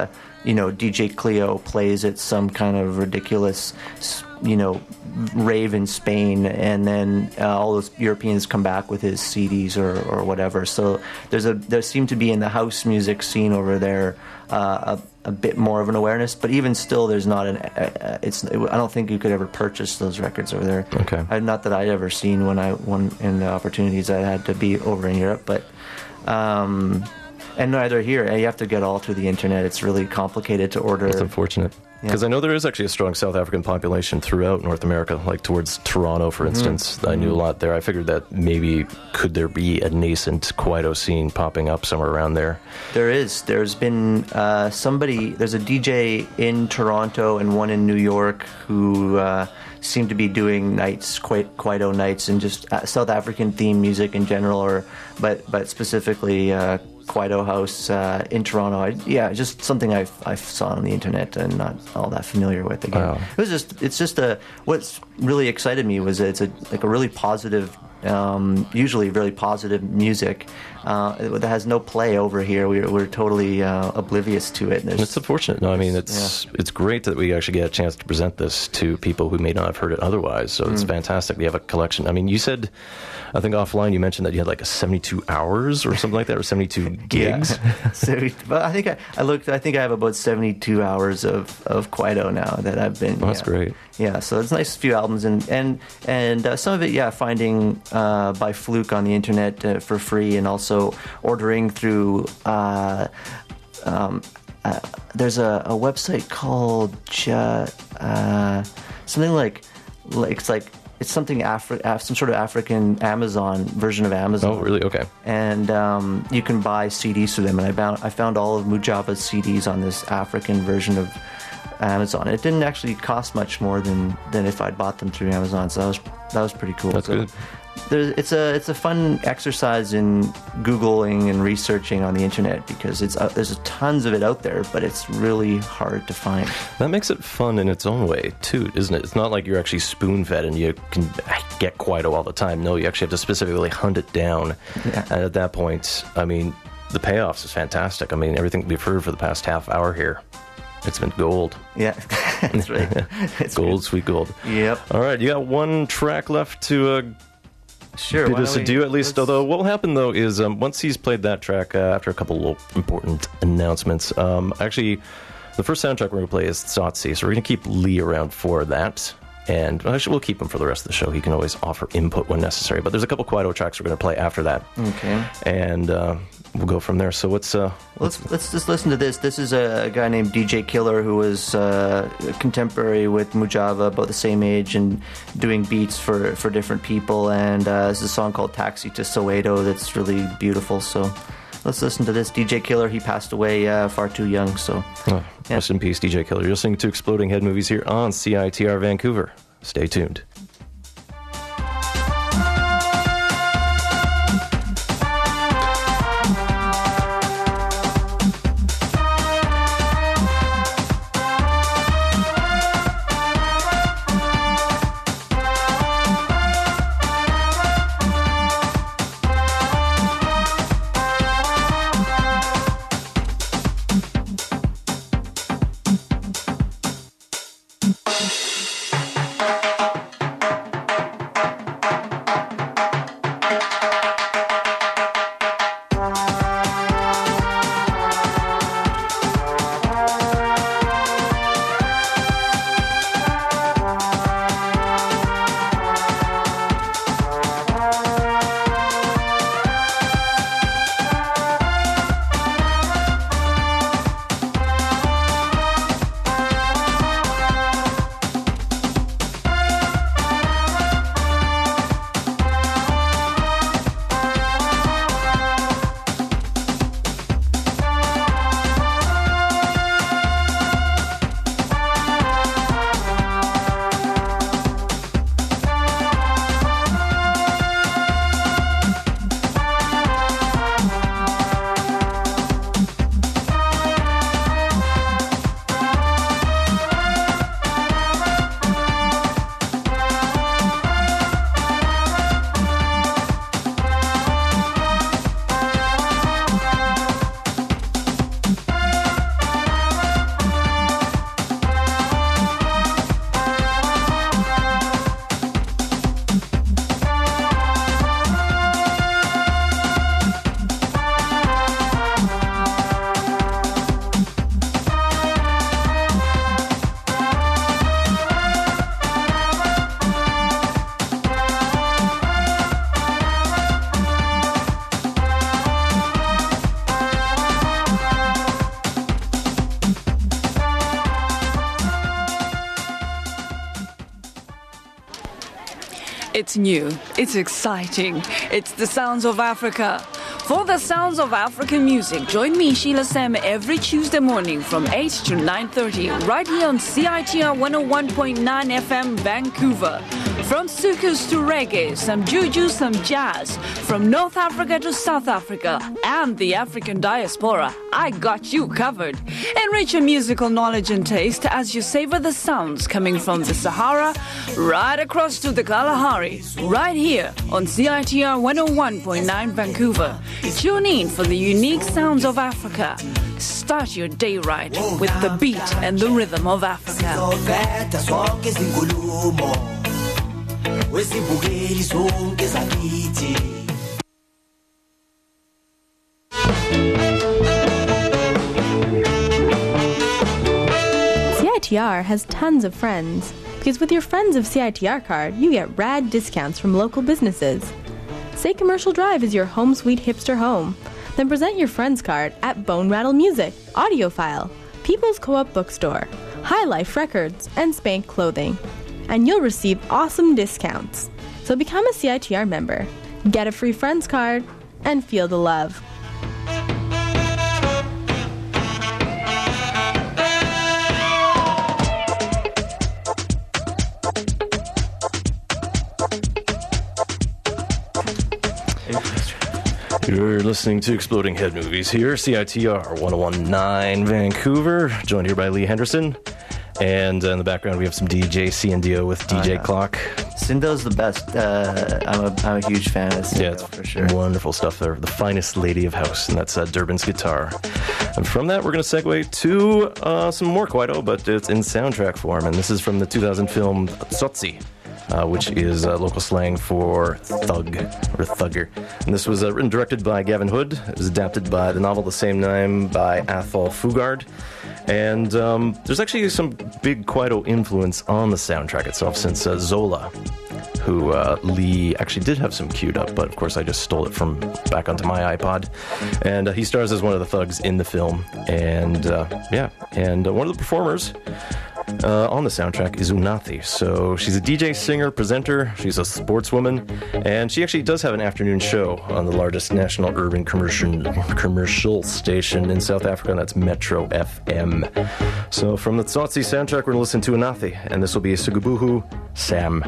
Speaker 10: DJ Cleo plays at some kind of ridiculous, rave in Spain, and then all those Europeans come back with his CDs or whatever. So there seemed to be in the house music scene over there a bit more of an awareness, but even still, there's not I don't think you could ever purchase those records over there.
Speaker 3: Okay.
Speaker 10: Not that I'd ever seen when in the opportunities I had to be over in Europe, but. And neither here. You have to get all through the internet. It's really complicated to order.
Speaker 3: It's unfortunate. Because I know there is actually a strong South African population throughout North America, like towards Toronto, for instance. I knew a lot there. I figured that maybe could there be a nascent Kwaito scene popping up somewhere around there? There is. There's been there's a DJ in Toronto and one in New York who seem to be doing nights, Kwaito nights, and just South African themed music in general, but specifically Kwaito House in Toronto. Just something I saw on the internet and not all that familiar with. Again, wow. What's really excited me was it's a really positive, usually really positive music that has no play over here. We're totally oblivious to it. It's unfortunate. No, I mean it's great that we actually get a chance to present this to people who may not have heard it otherwise. So it's fantastic. We have a collection. I mean, you said, I think offline you mentioned that you had like a 72 hours or something like that, or 72 gigs. But I think I think I have about 72 hours of Kwaito now that I've been. Well, that's great. Yeah, so it's a nice few albums and some of it, finding by fluke on the internet for free, and also ordering through. There's a website called something like it's something some sort of African Amazon version of Amazon. Oh, really? Okay. And you can buy CDs through them, and I found all of Mujava's CDs on this African version of Amazon. It didn't actually cost much more than if I'd bought them through Amazon, so that was pretty cool. That's good. It's a fun exercise in Googling and researching on the internet, because there's tons of it out there, but it's really hard to find. That makes it fun in its own way too, isn't it? It's not like you're actually spoon-fed and you can get Kwaito all the time. No, you actually have to specifically hunt it down. Yeah. And at that point, I mean, the payoffs is fantastic. I mean, everything we've heard for the past half hour here, it's been gold. Yeah, that's right. It's gold, good. Sweet gold. Yep. All right, you got one track left to bid us adieu, at least. Although what will happen, though, is once he's played that track, after a couple of important announcements, actually, the first soundtrack we're going to play is Tsotsi, so we're going to keep Lee around for that. And actually, we'll keep him for the rest of the show. He can always offer input when necessary. But there's a couple Kwaito tracks we're going to play after that. Okay. And we'll go from there. So let's just listen to this. This is a guy named DJ Killer, who was contemporary with Mujava, about the same age, and doing beats for different people. And there's a song called Taxi to Soweto that's really beautiful. So let's listen to this. DJ Killer, he passed away far too young. So rest in peace, DJ Killer. You're listening to Exploding Head Movies here on CITR Vancouver. Stay tuned.
Speaker 13: It's new. It's exciting. It's the Sounds of Africa. For the Sounds of African music, join me, Sheila Sam, every Tuesday morning from 8 to 9:30, right here on CITR 101.9 FM, Vancouver. From soukous to reggae, some juju, some jazz. From North Africa to South Africa and the African diaspora, I got you covered. Enrich your musical knowledge and taste as you savor the sounds coming from the Sahara right across to the Kalahari, right here on CITR 101.9 Vancouver. Tune in for the unique sounds of Africa. Start your day right with the beat and the rhythm of Africa.
Speaker 14: CITR has tons of friends, because with your Friends of CITR card, you get rad discounts from local businesses. Say Commercial Drive is your home sweet hipster home. Then present your Friends card at Bone Rattle Music, Audiophile, People's Co-op Bookstore, High Life Records, and Spank Clothing. And you'll receive awesome discounts. So become a CITR member, get a free Friends card, and feel the love.
Speaker 3: You're listening to Exploding Head Movies here, CITR 101.9 Vancouver, joined here by Lee Henderson. And in the background, we have some DJ C&DO with DJ Clock.
Speaker 10: Cindo's the best. I'm a huge fan of Cindo, for sure.
Speaker 3: Wonderful stuff there. The finest lady of house, and that's Durban's guitar. And from that, we're going to segue to some more Kwaito, but it's in soundtrack form. And this is from the 2000 film Tsotsi, which is local slang for thug or thugger. And this was written and directed by Gavin Hood. It was adapted by the novel the same name by Athol Fugard. And there's actually some big Kwaito influence on the soundtrack itself, since Zola, who Lee actually did have some queued up, but of course I just stole it from back onto my iPod. And he stars as one of the thugs in the film. And one of the performers on the soundtrack is Unathi. So she's a DJ, singer, presenter. She's a sportswoman, and she actually does have an afternoon show on the largest national urban commercial station in South Africa, and that's Metro FM. So from the Tsotsi soundtrack, we're going to listen to Unathi, and this will be Sugubuhu Sam.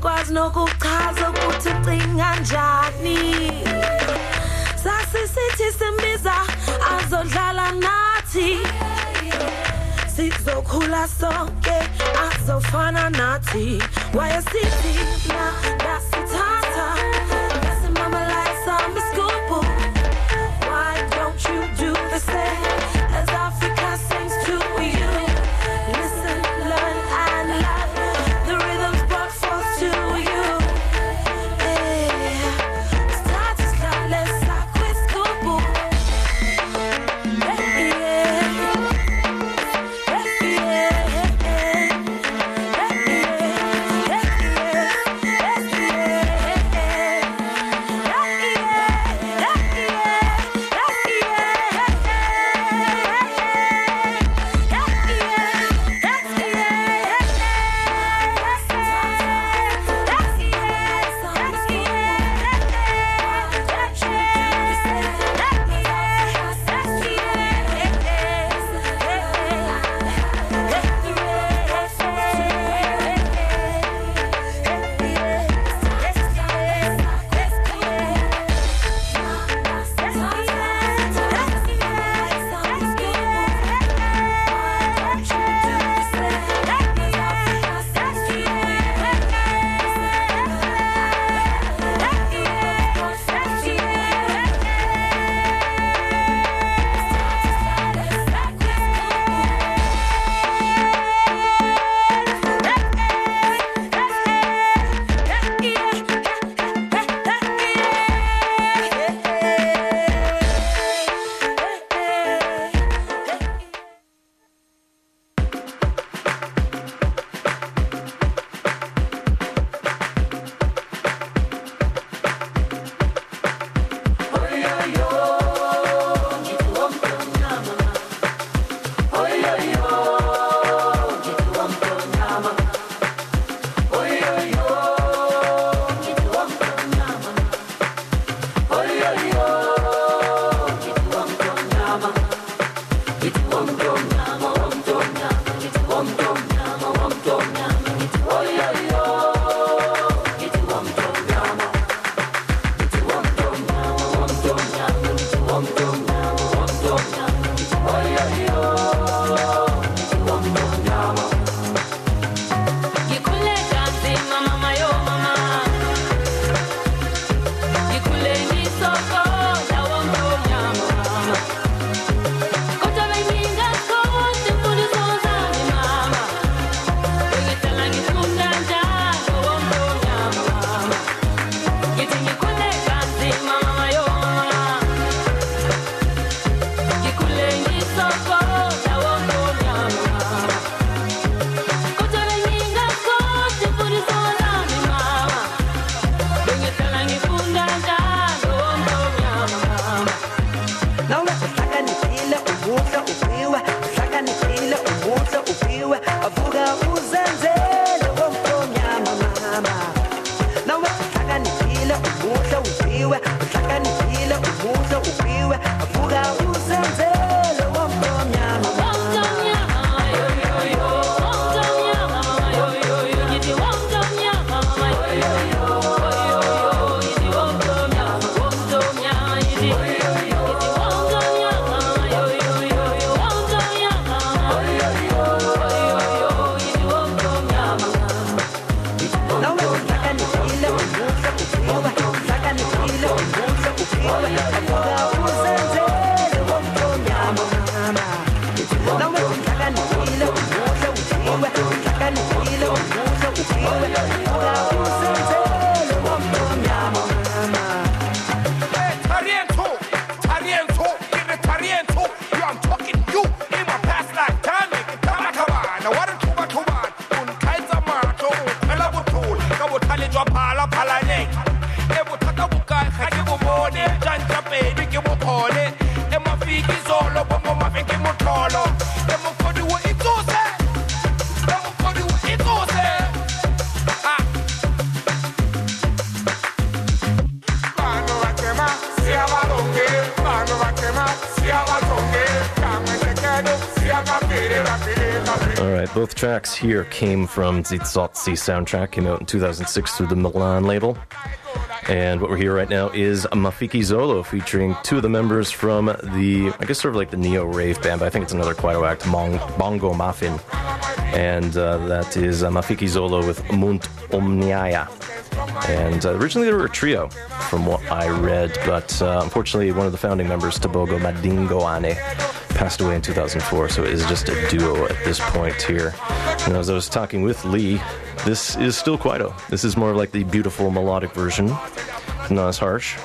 Speaker 15: Angakwazi nokuchaza ukuthi ucinga njani. Sasisithi simbiza azodlala nathi. Sizokhula sonke azofana nathi. Wayesithi na dasithatha. Mama like some scoop. Why don't you do the same as Africa sings to you? Listen, learn, and love. The rhythms brought forth to you. Start to start, let's start with scoop.
Speaker 12: Solo, pongo más bien que motolo. Hemos podido ir tú,
Speaker 3: right, both tracks here came from the Tsotsi soundtrack, came out in 2006 through the Milan label. And what we're hearing right now is Mafiki Zolo, featuring two of the members from the, I guess sort of like the neo-rave band, but I think it's another Kwaito act, Bongo Muffin. And that is Mafiki Zolo with Munt Omniaya. And originally they were a trio, from what I read, but unfortunately one of the founding members, Tabogo Madingoane, passed away in 2004, so it is just a duo at this point here. And as I was talking with Lee, this is still Kwaito. This is more like the beautiful melodic version, not as harsh.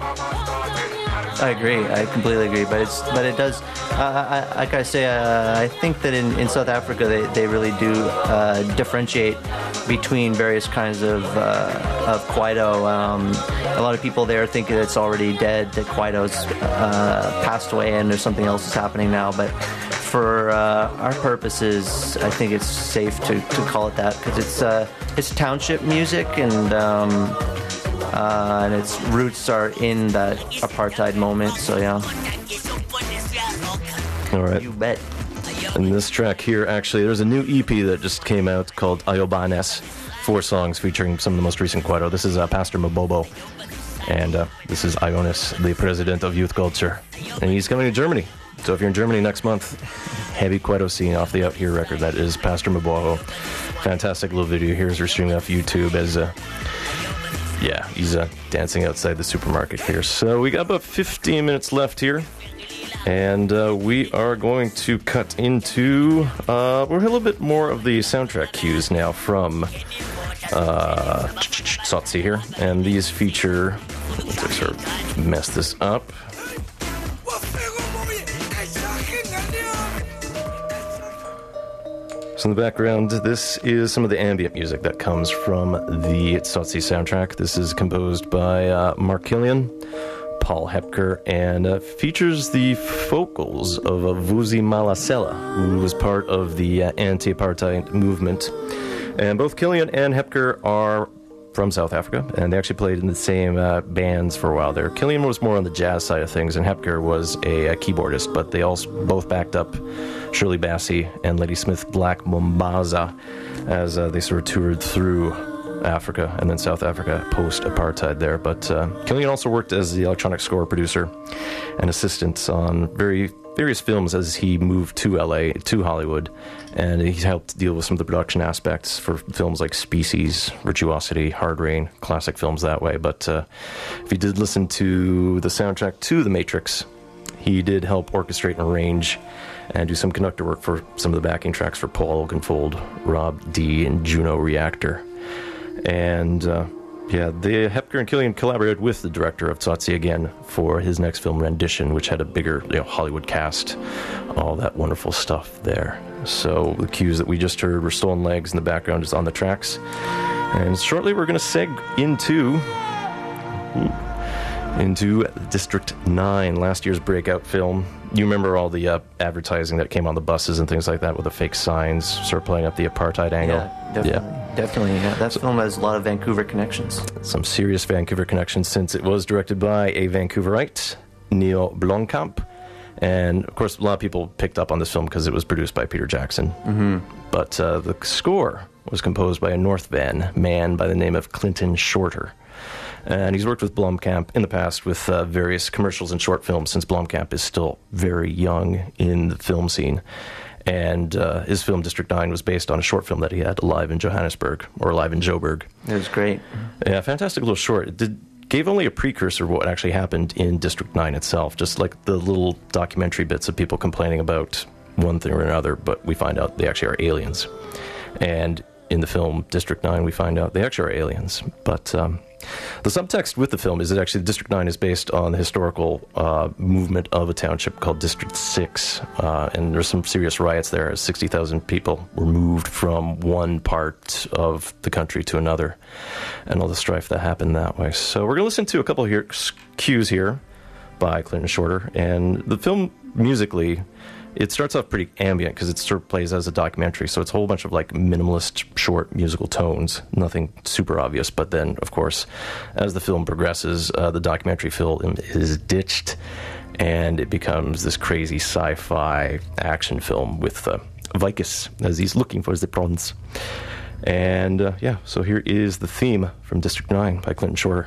Speaker 10: I agree. I completely agree. But it does. Like I say, I think that in South Africa they really do differentiate between various kinds of Kwaito. A lot of people there think that it's already dead, that Kwaito's passed away, and there's something else that's happening now. But for our purposes, I think it's safe to call it that, because it's township music, and its roots are in that apartheid moment, so yeah.
Speaker 3: All right.
Speaker 10: You bet.
Speaker 3: And this track here, actually, there's a new EP that just came out called Ayobanes. 4 songs featuring some of the most recent Kwaito. This is Pastor Mabobo, and this is Ionis, the president of youth culture. And he's coming to Germany. So if you're in Germany next month, heavy Kwaito scene off the Out Here record. That is Pastor Mabobo. Fantastic little video here as we're streaming off YouTube as yeah, he's dancing outside the supermarket here. So we got about 15 minutes left here. And we are going to cut into we're a little bit more of the soundtrack cues now from Tsotsi here. And these feature, let's sort of mess this up. So in the background, this is some of the ambient music that comes from the Tsotsi soundtrack. This is composed by Mark Killian, Paul Hepker, and features the vocals of Vusi Malasela, who was part of the anti-apartheid movement. And both Killian and Hepker are from South Africa, and they actually played in the same bands for a while there. Killian was more on the jazz side of things, and Hepker was a keyboardist, but they also both backed up Shirley Bassey and Ladysmith Black Mambaza as they sort of toured through Africa and then South Africa post-apartheid there. But Killian also worked as the electronic score producer and assistant on various films as he moved to LA, to Hollywood, and he helped deal with some of the production aspects for films like Species, Virtuosity, Hard Rain, classic films that way. But if you did listen to the soundtrack to The Matrix, he did help orchestrate and arrange and do some conductor work for some of the backing tracks for Paul Oakenfold, Rob D, and Juno Reactor. And the Hepker and Killian collaborated with the director of Tsotsi again for his next film, Rendition, which had a bigger Hollywood cast, all that wonderful stuff there. So the cues that we just heard were Stolen Legs in the background, is on the tracks. And shortly we're going to seg into District 9, last year's breakout film. You remember all the advertising that came on the buses and things like that with the fake signs, sort of playing up the apartheid angle?
Speaker 10: Yeah, definitely. Yeah. That film has a lot of Vancouver connections.
Speaker 3: Some serious Vancouver connections, since it was directed by a Vancouverite, Neil Blomkamp. And, of course, a lot of people picked up on this film because it was produced by Peter Jackson. Mm-hmm. But the score was composed by a North Van man by the name of Clinton Shorter. And he's worked with Blomkamp in the past with various commercials and short films, since Blomkamp is still very young in the film scene. And his film District 9 was based on a short film that he had, Live in Johannesburg, or Live in Joburg.
Speaker 10: It was great.
Speaker 3: Yeah, fantastic little short. It gave only a precursor of what actually happened in District 9 itself, just like the little documentary bits of people complaining about one thing or another, but we find out they actually are aliens. And in the film District 9, we find out they actually are aliens. But the subtext with the film is that actually District 9 is based on the historical movement of a township called District 6. And there's some serious riots there, as 60,000 people were moved from one part of the country to another, and all the strife that happened that way. So we're going to listen to a couple here cues here by Clinton Shorter. And the film, musically, it starts off pretty ambient because it sort of plays as a documentary, so it's a whole bunch of like minimalist, short musical tones, nothing super obvious. But then, of course, as the film progresses, the documentary film is ditched, and it becomes this crazy sci-fi action film with Vicus, as he's looking for the prawns. And yeah, so here is the theme from District 9 by Clinton Shorter.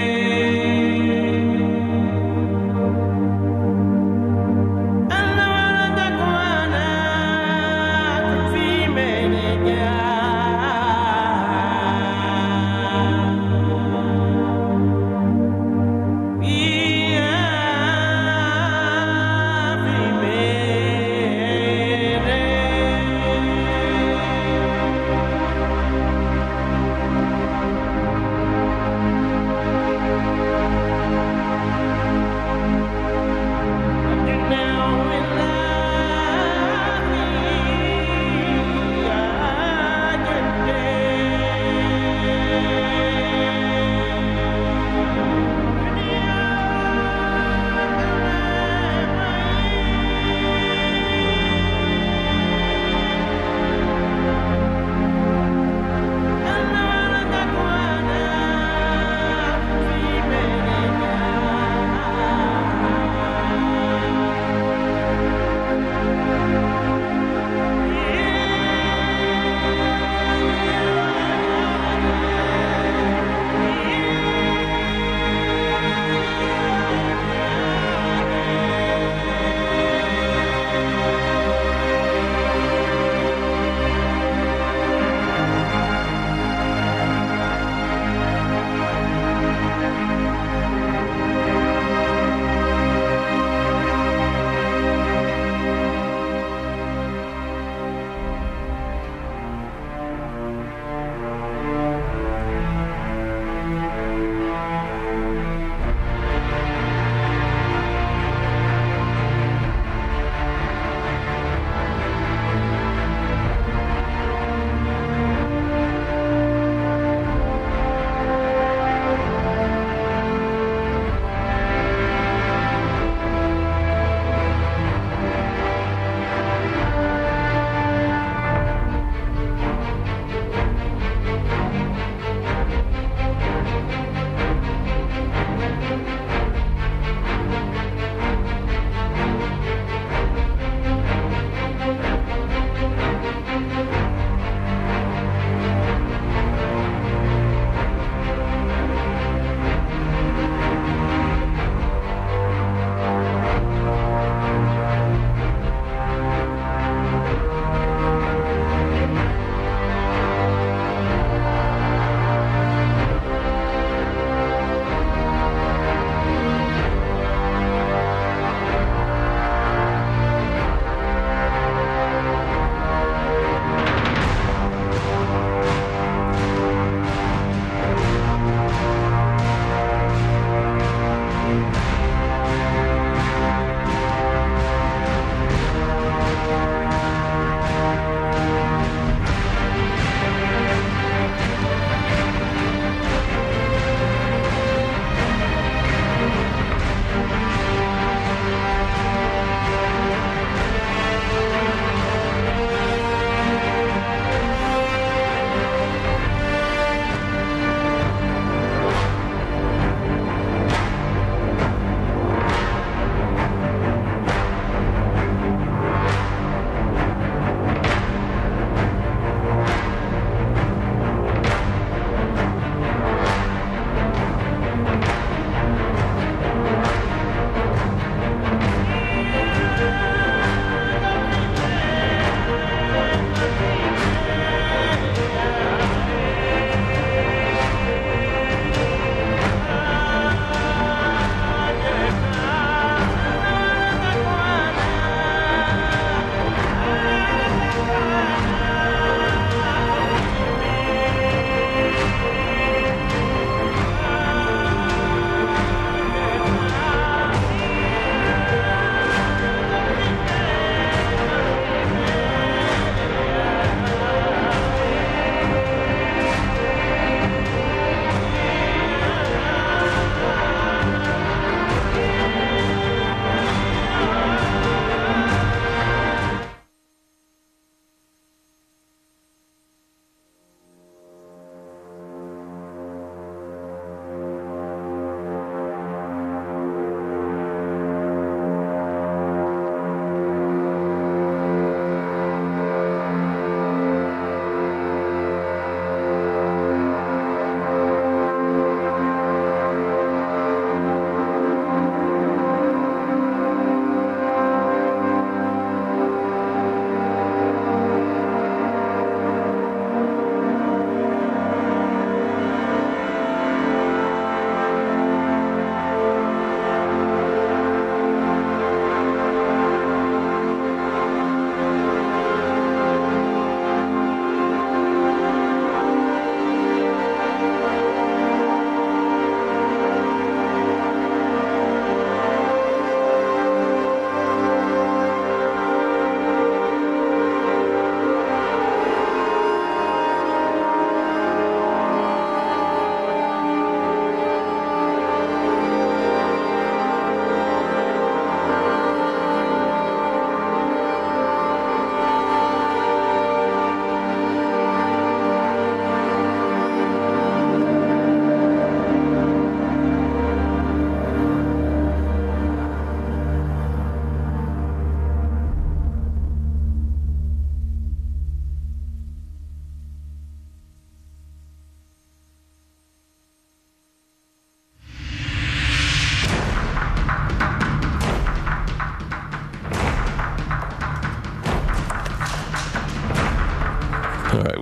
Speaker 12: Allah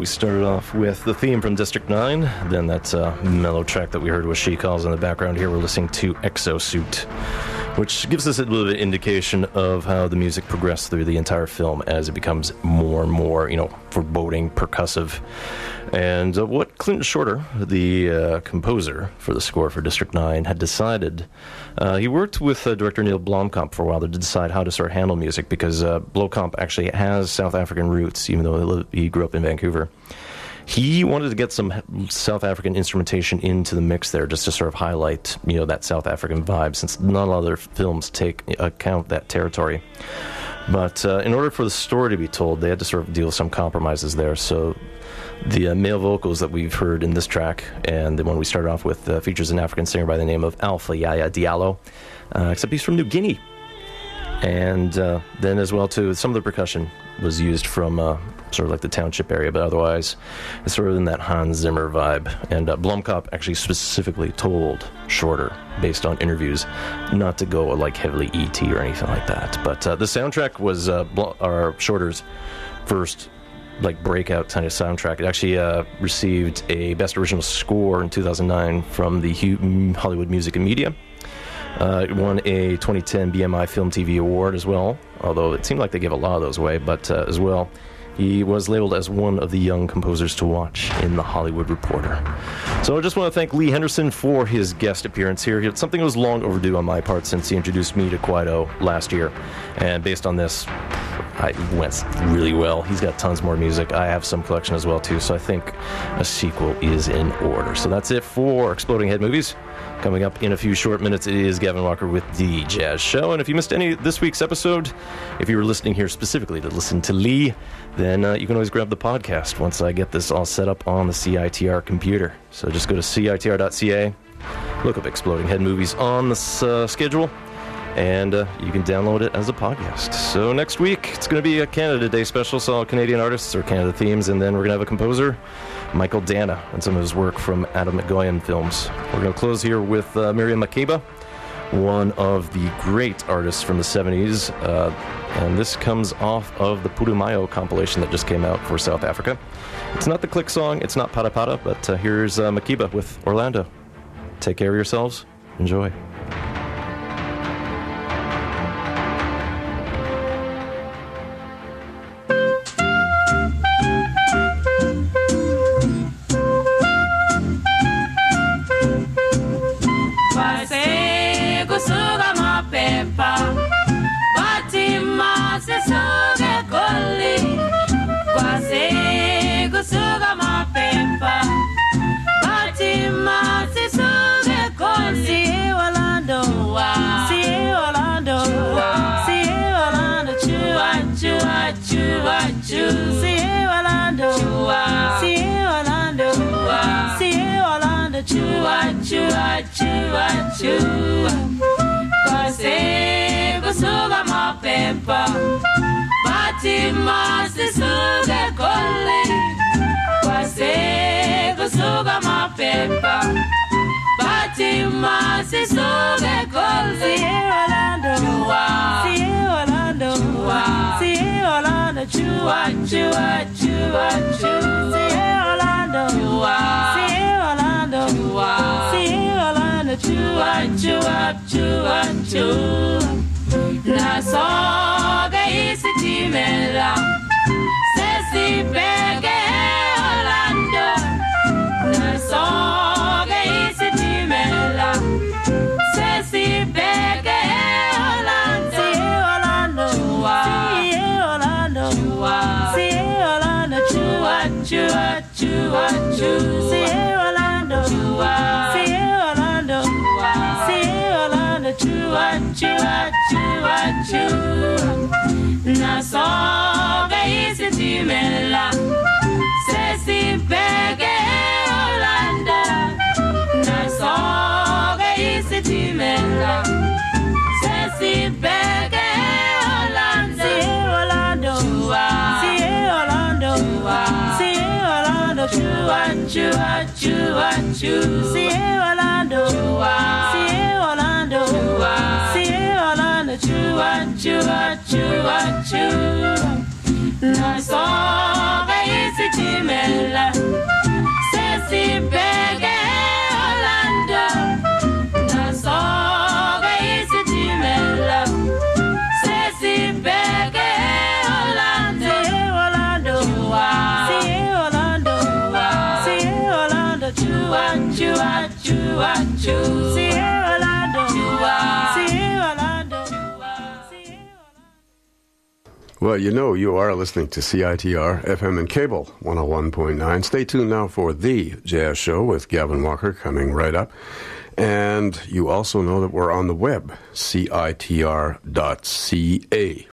Speaker 3: we started off with the theme from District 9. Then that mellow track that we heard was She Calls in the background. Here we're listening to Exosuit, which gives us a little bit of indication of how the music progressed through the entire film as it becomes more and more, foreboding, percussive. And what Clinton Shorter, the composer for the score for District 9, had decided, he worked with director Neil Blomkamp for a while to decide how to sort of handle music, because Blomkamp actually has South African roots, even though he grew up in Vancouver. He wanted to get some South African instrumentation into the mix there, just to sort of highlight, that South African vibe, since not a lot of other films take account of that territory. But in order for the story to be told, they had to sort of deal with some compromises there. So the male vocals that we've heard in this track, and the one we started off with, features an African singer by the name of Alpha Yaya Diallo, except he's from New Guinea. And then as well, too, some of the percussion was used from sort of like the township area, but otherwise it's sort of in that Hans Zimmer vibe. And Blomkamp actually specifically told Shorter, based on interviews, not to go like heavily E.T. or anything like that. But the soundtrack was Shorter's first breakout kind of soundtrack. It actually received a Best Original Score in 2009 from the Hollywood Music and Media. It won a 2010 BMI Film TV Award as well, although it seemed like they gave a lot of those away, but as well, he was labeled as one of the young composers to watch in The Hollywood Reporter. So I just want to thank Lee Henderson for his guest appearance here. It's something that was long overdue on my part since he introduced me to Kwaito last year, and based on this, it went really well. He's got tons more music. I have some collection as well, too, so I think a sequel is in order. So that's it for Exploding Head Movies. Coming up in a few short minutes, it is Gavin Walker with The Jazz Show. And if you missed any of this week's episode, if you were listening here specifically to listen to Lee, then you can always grab the podcast once I get this all set up on the CITR computer. So just go to CITR.ca, look up Exploding Head Movies on the schedule, and you can download it as a podcast. So next week, it's going to be a Canada Day special, so all Canadian artists or Canada themes, and then we're going to have a composer, Michael Dana, and some of his work from Adam McGoyan films. We're going to close here with Miriam Makeba, one of the great artists from the 70s, and this comes off of the Putumayo compilation that just came out for South Africa. It's not the click song, it's not Pata Pata, but here's Makeba with Orlando. Take care of yourselves. Enjoy.
Speaker 15: Kwase kusuka mapepa Bati masisuke kole Kwase kusuka mapepa Bati masisuke kole See Orlando Chua See Orlando Chua See Orlando Chua Chua Chua Chua See Orlando Chua See Orlando Chua See Orlando Chua Chua Chua Chua Nasoga isitimela Sesibheke Orlando Nasoga isitimela Sesibheke Orlando See Orlando Chua See Orlando Chua Chua Chua Chua See Orlando Chua See Orlando Chua See Orlando Chua Chua Chua Chua Nasoga isitimela Sesibheke Orlando Nasoga isitimela Sesibheke Orlando See Orlando See Orlando See Orlando Chua Chua Chua Chua See Orlando See Orlando See Orlando Chua Chua Chua Chua Nasoga isitimela
Speaker 16: Well, you know you are listening to CITR FM and Cable 101.9. Stay tuned now for The Jazz Show with Gavin Walker coming right up. And you also know that we're on the web, CITR.ca,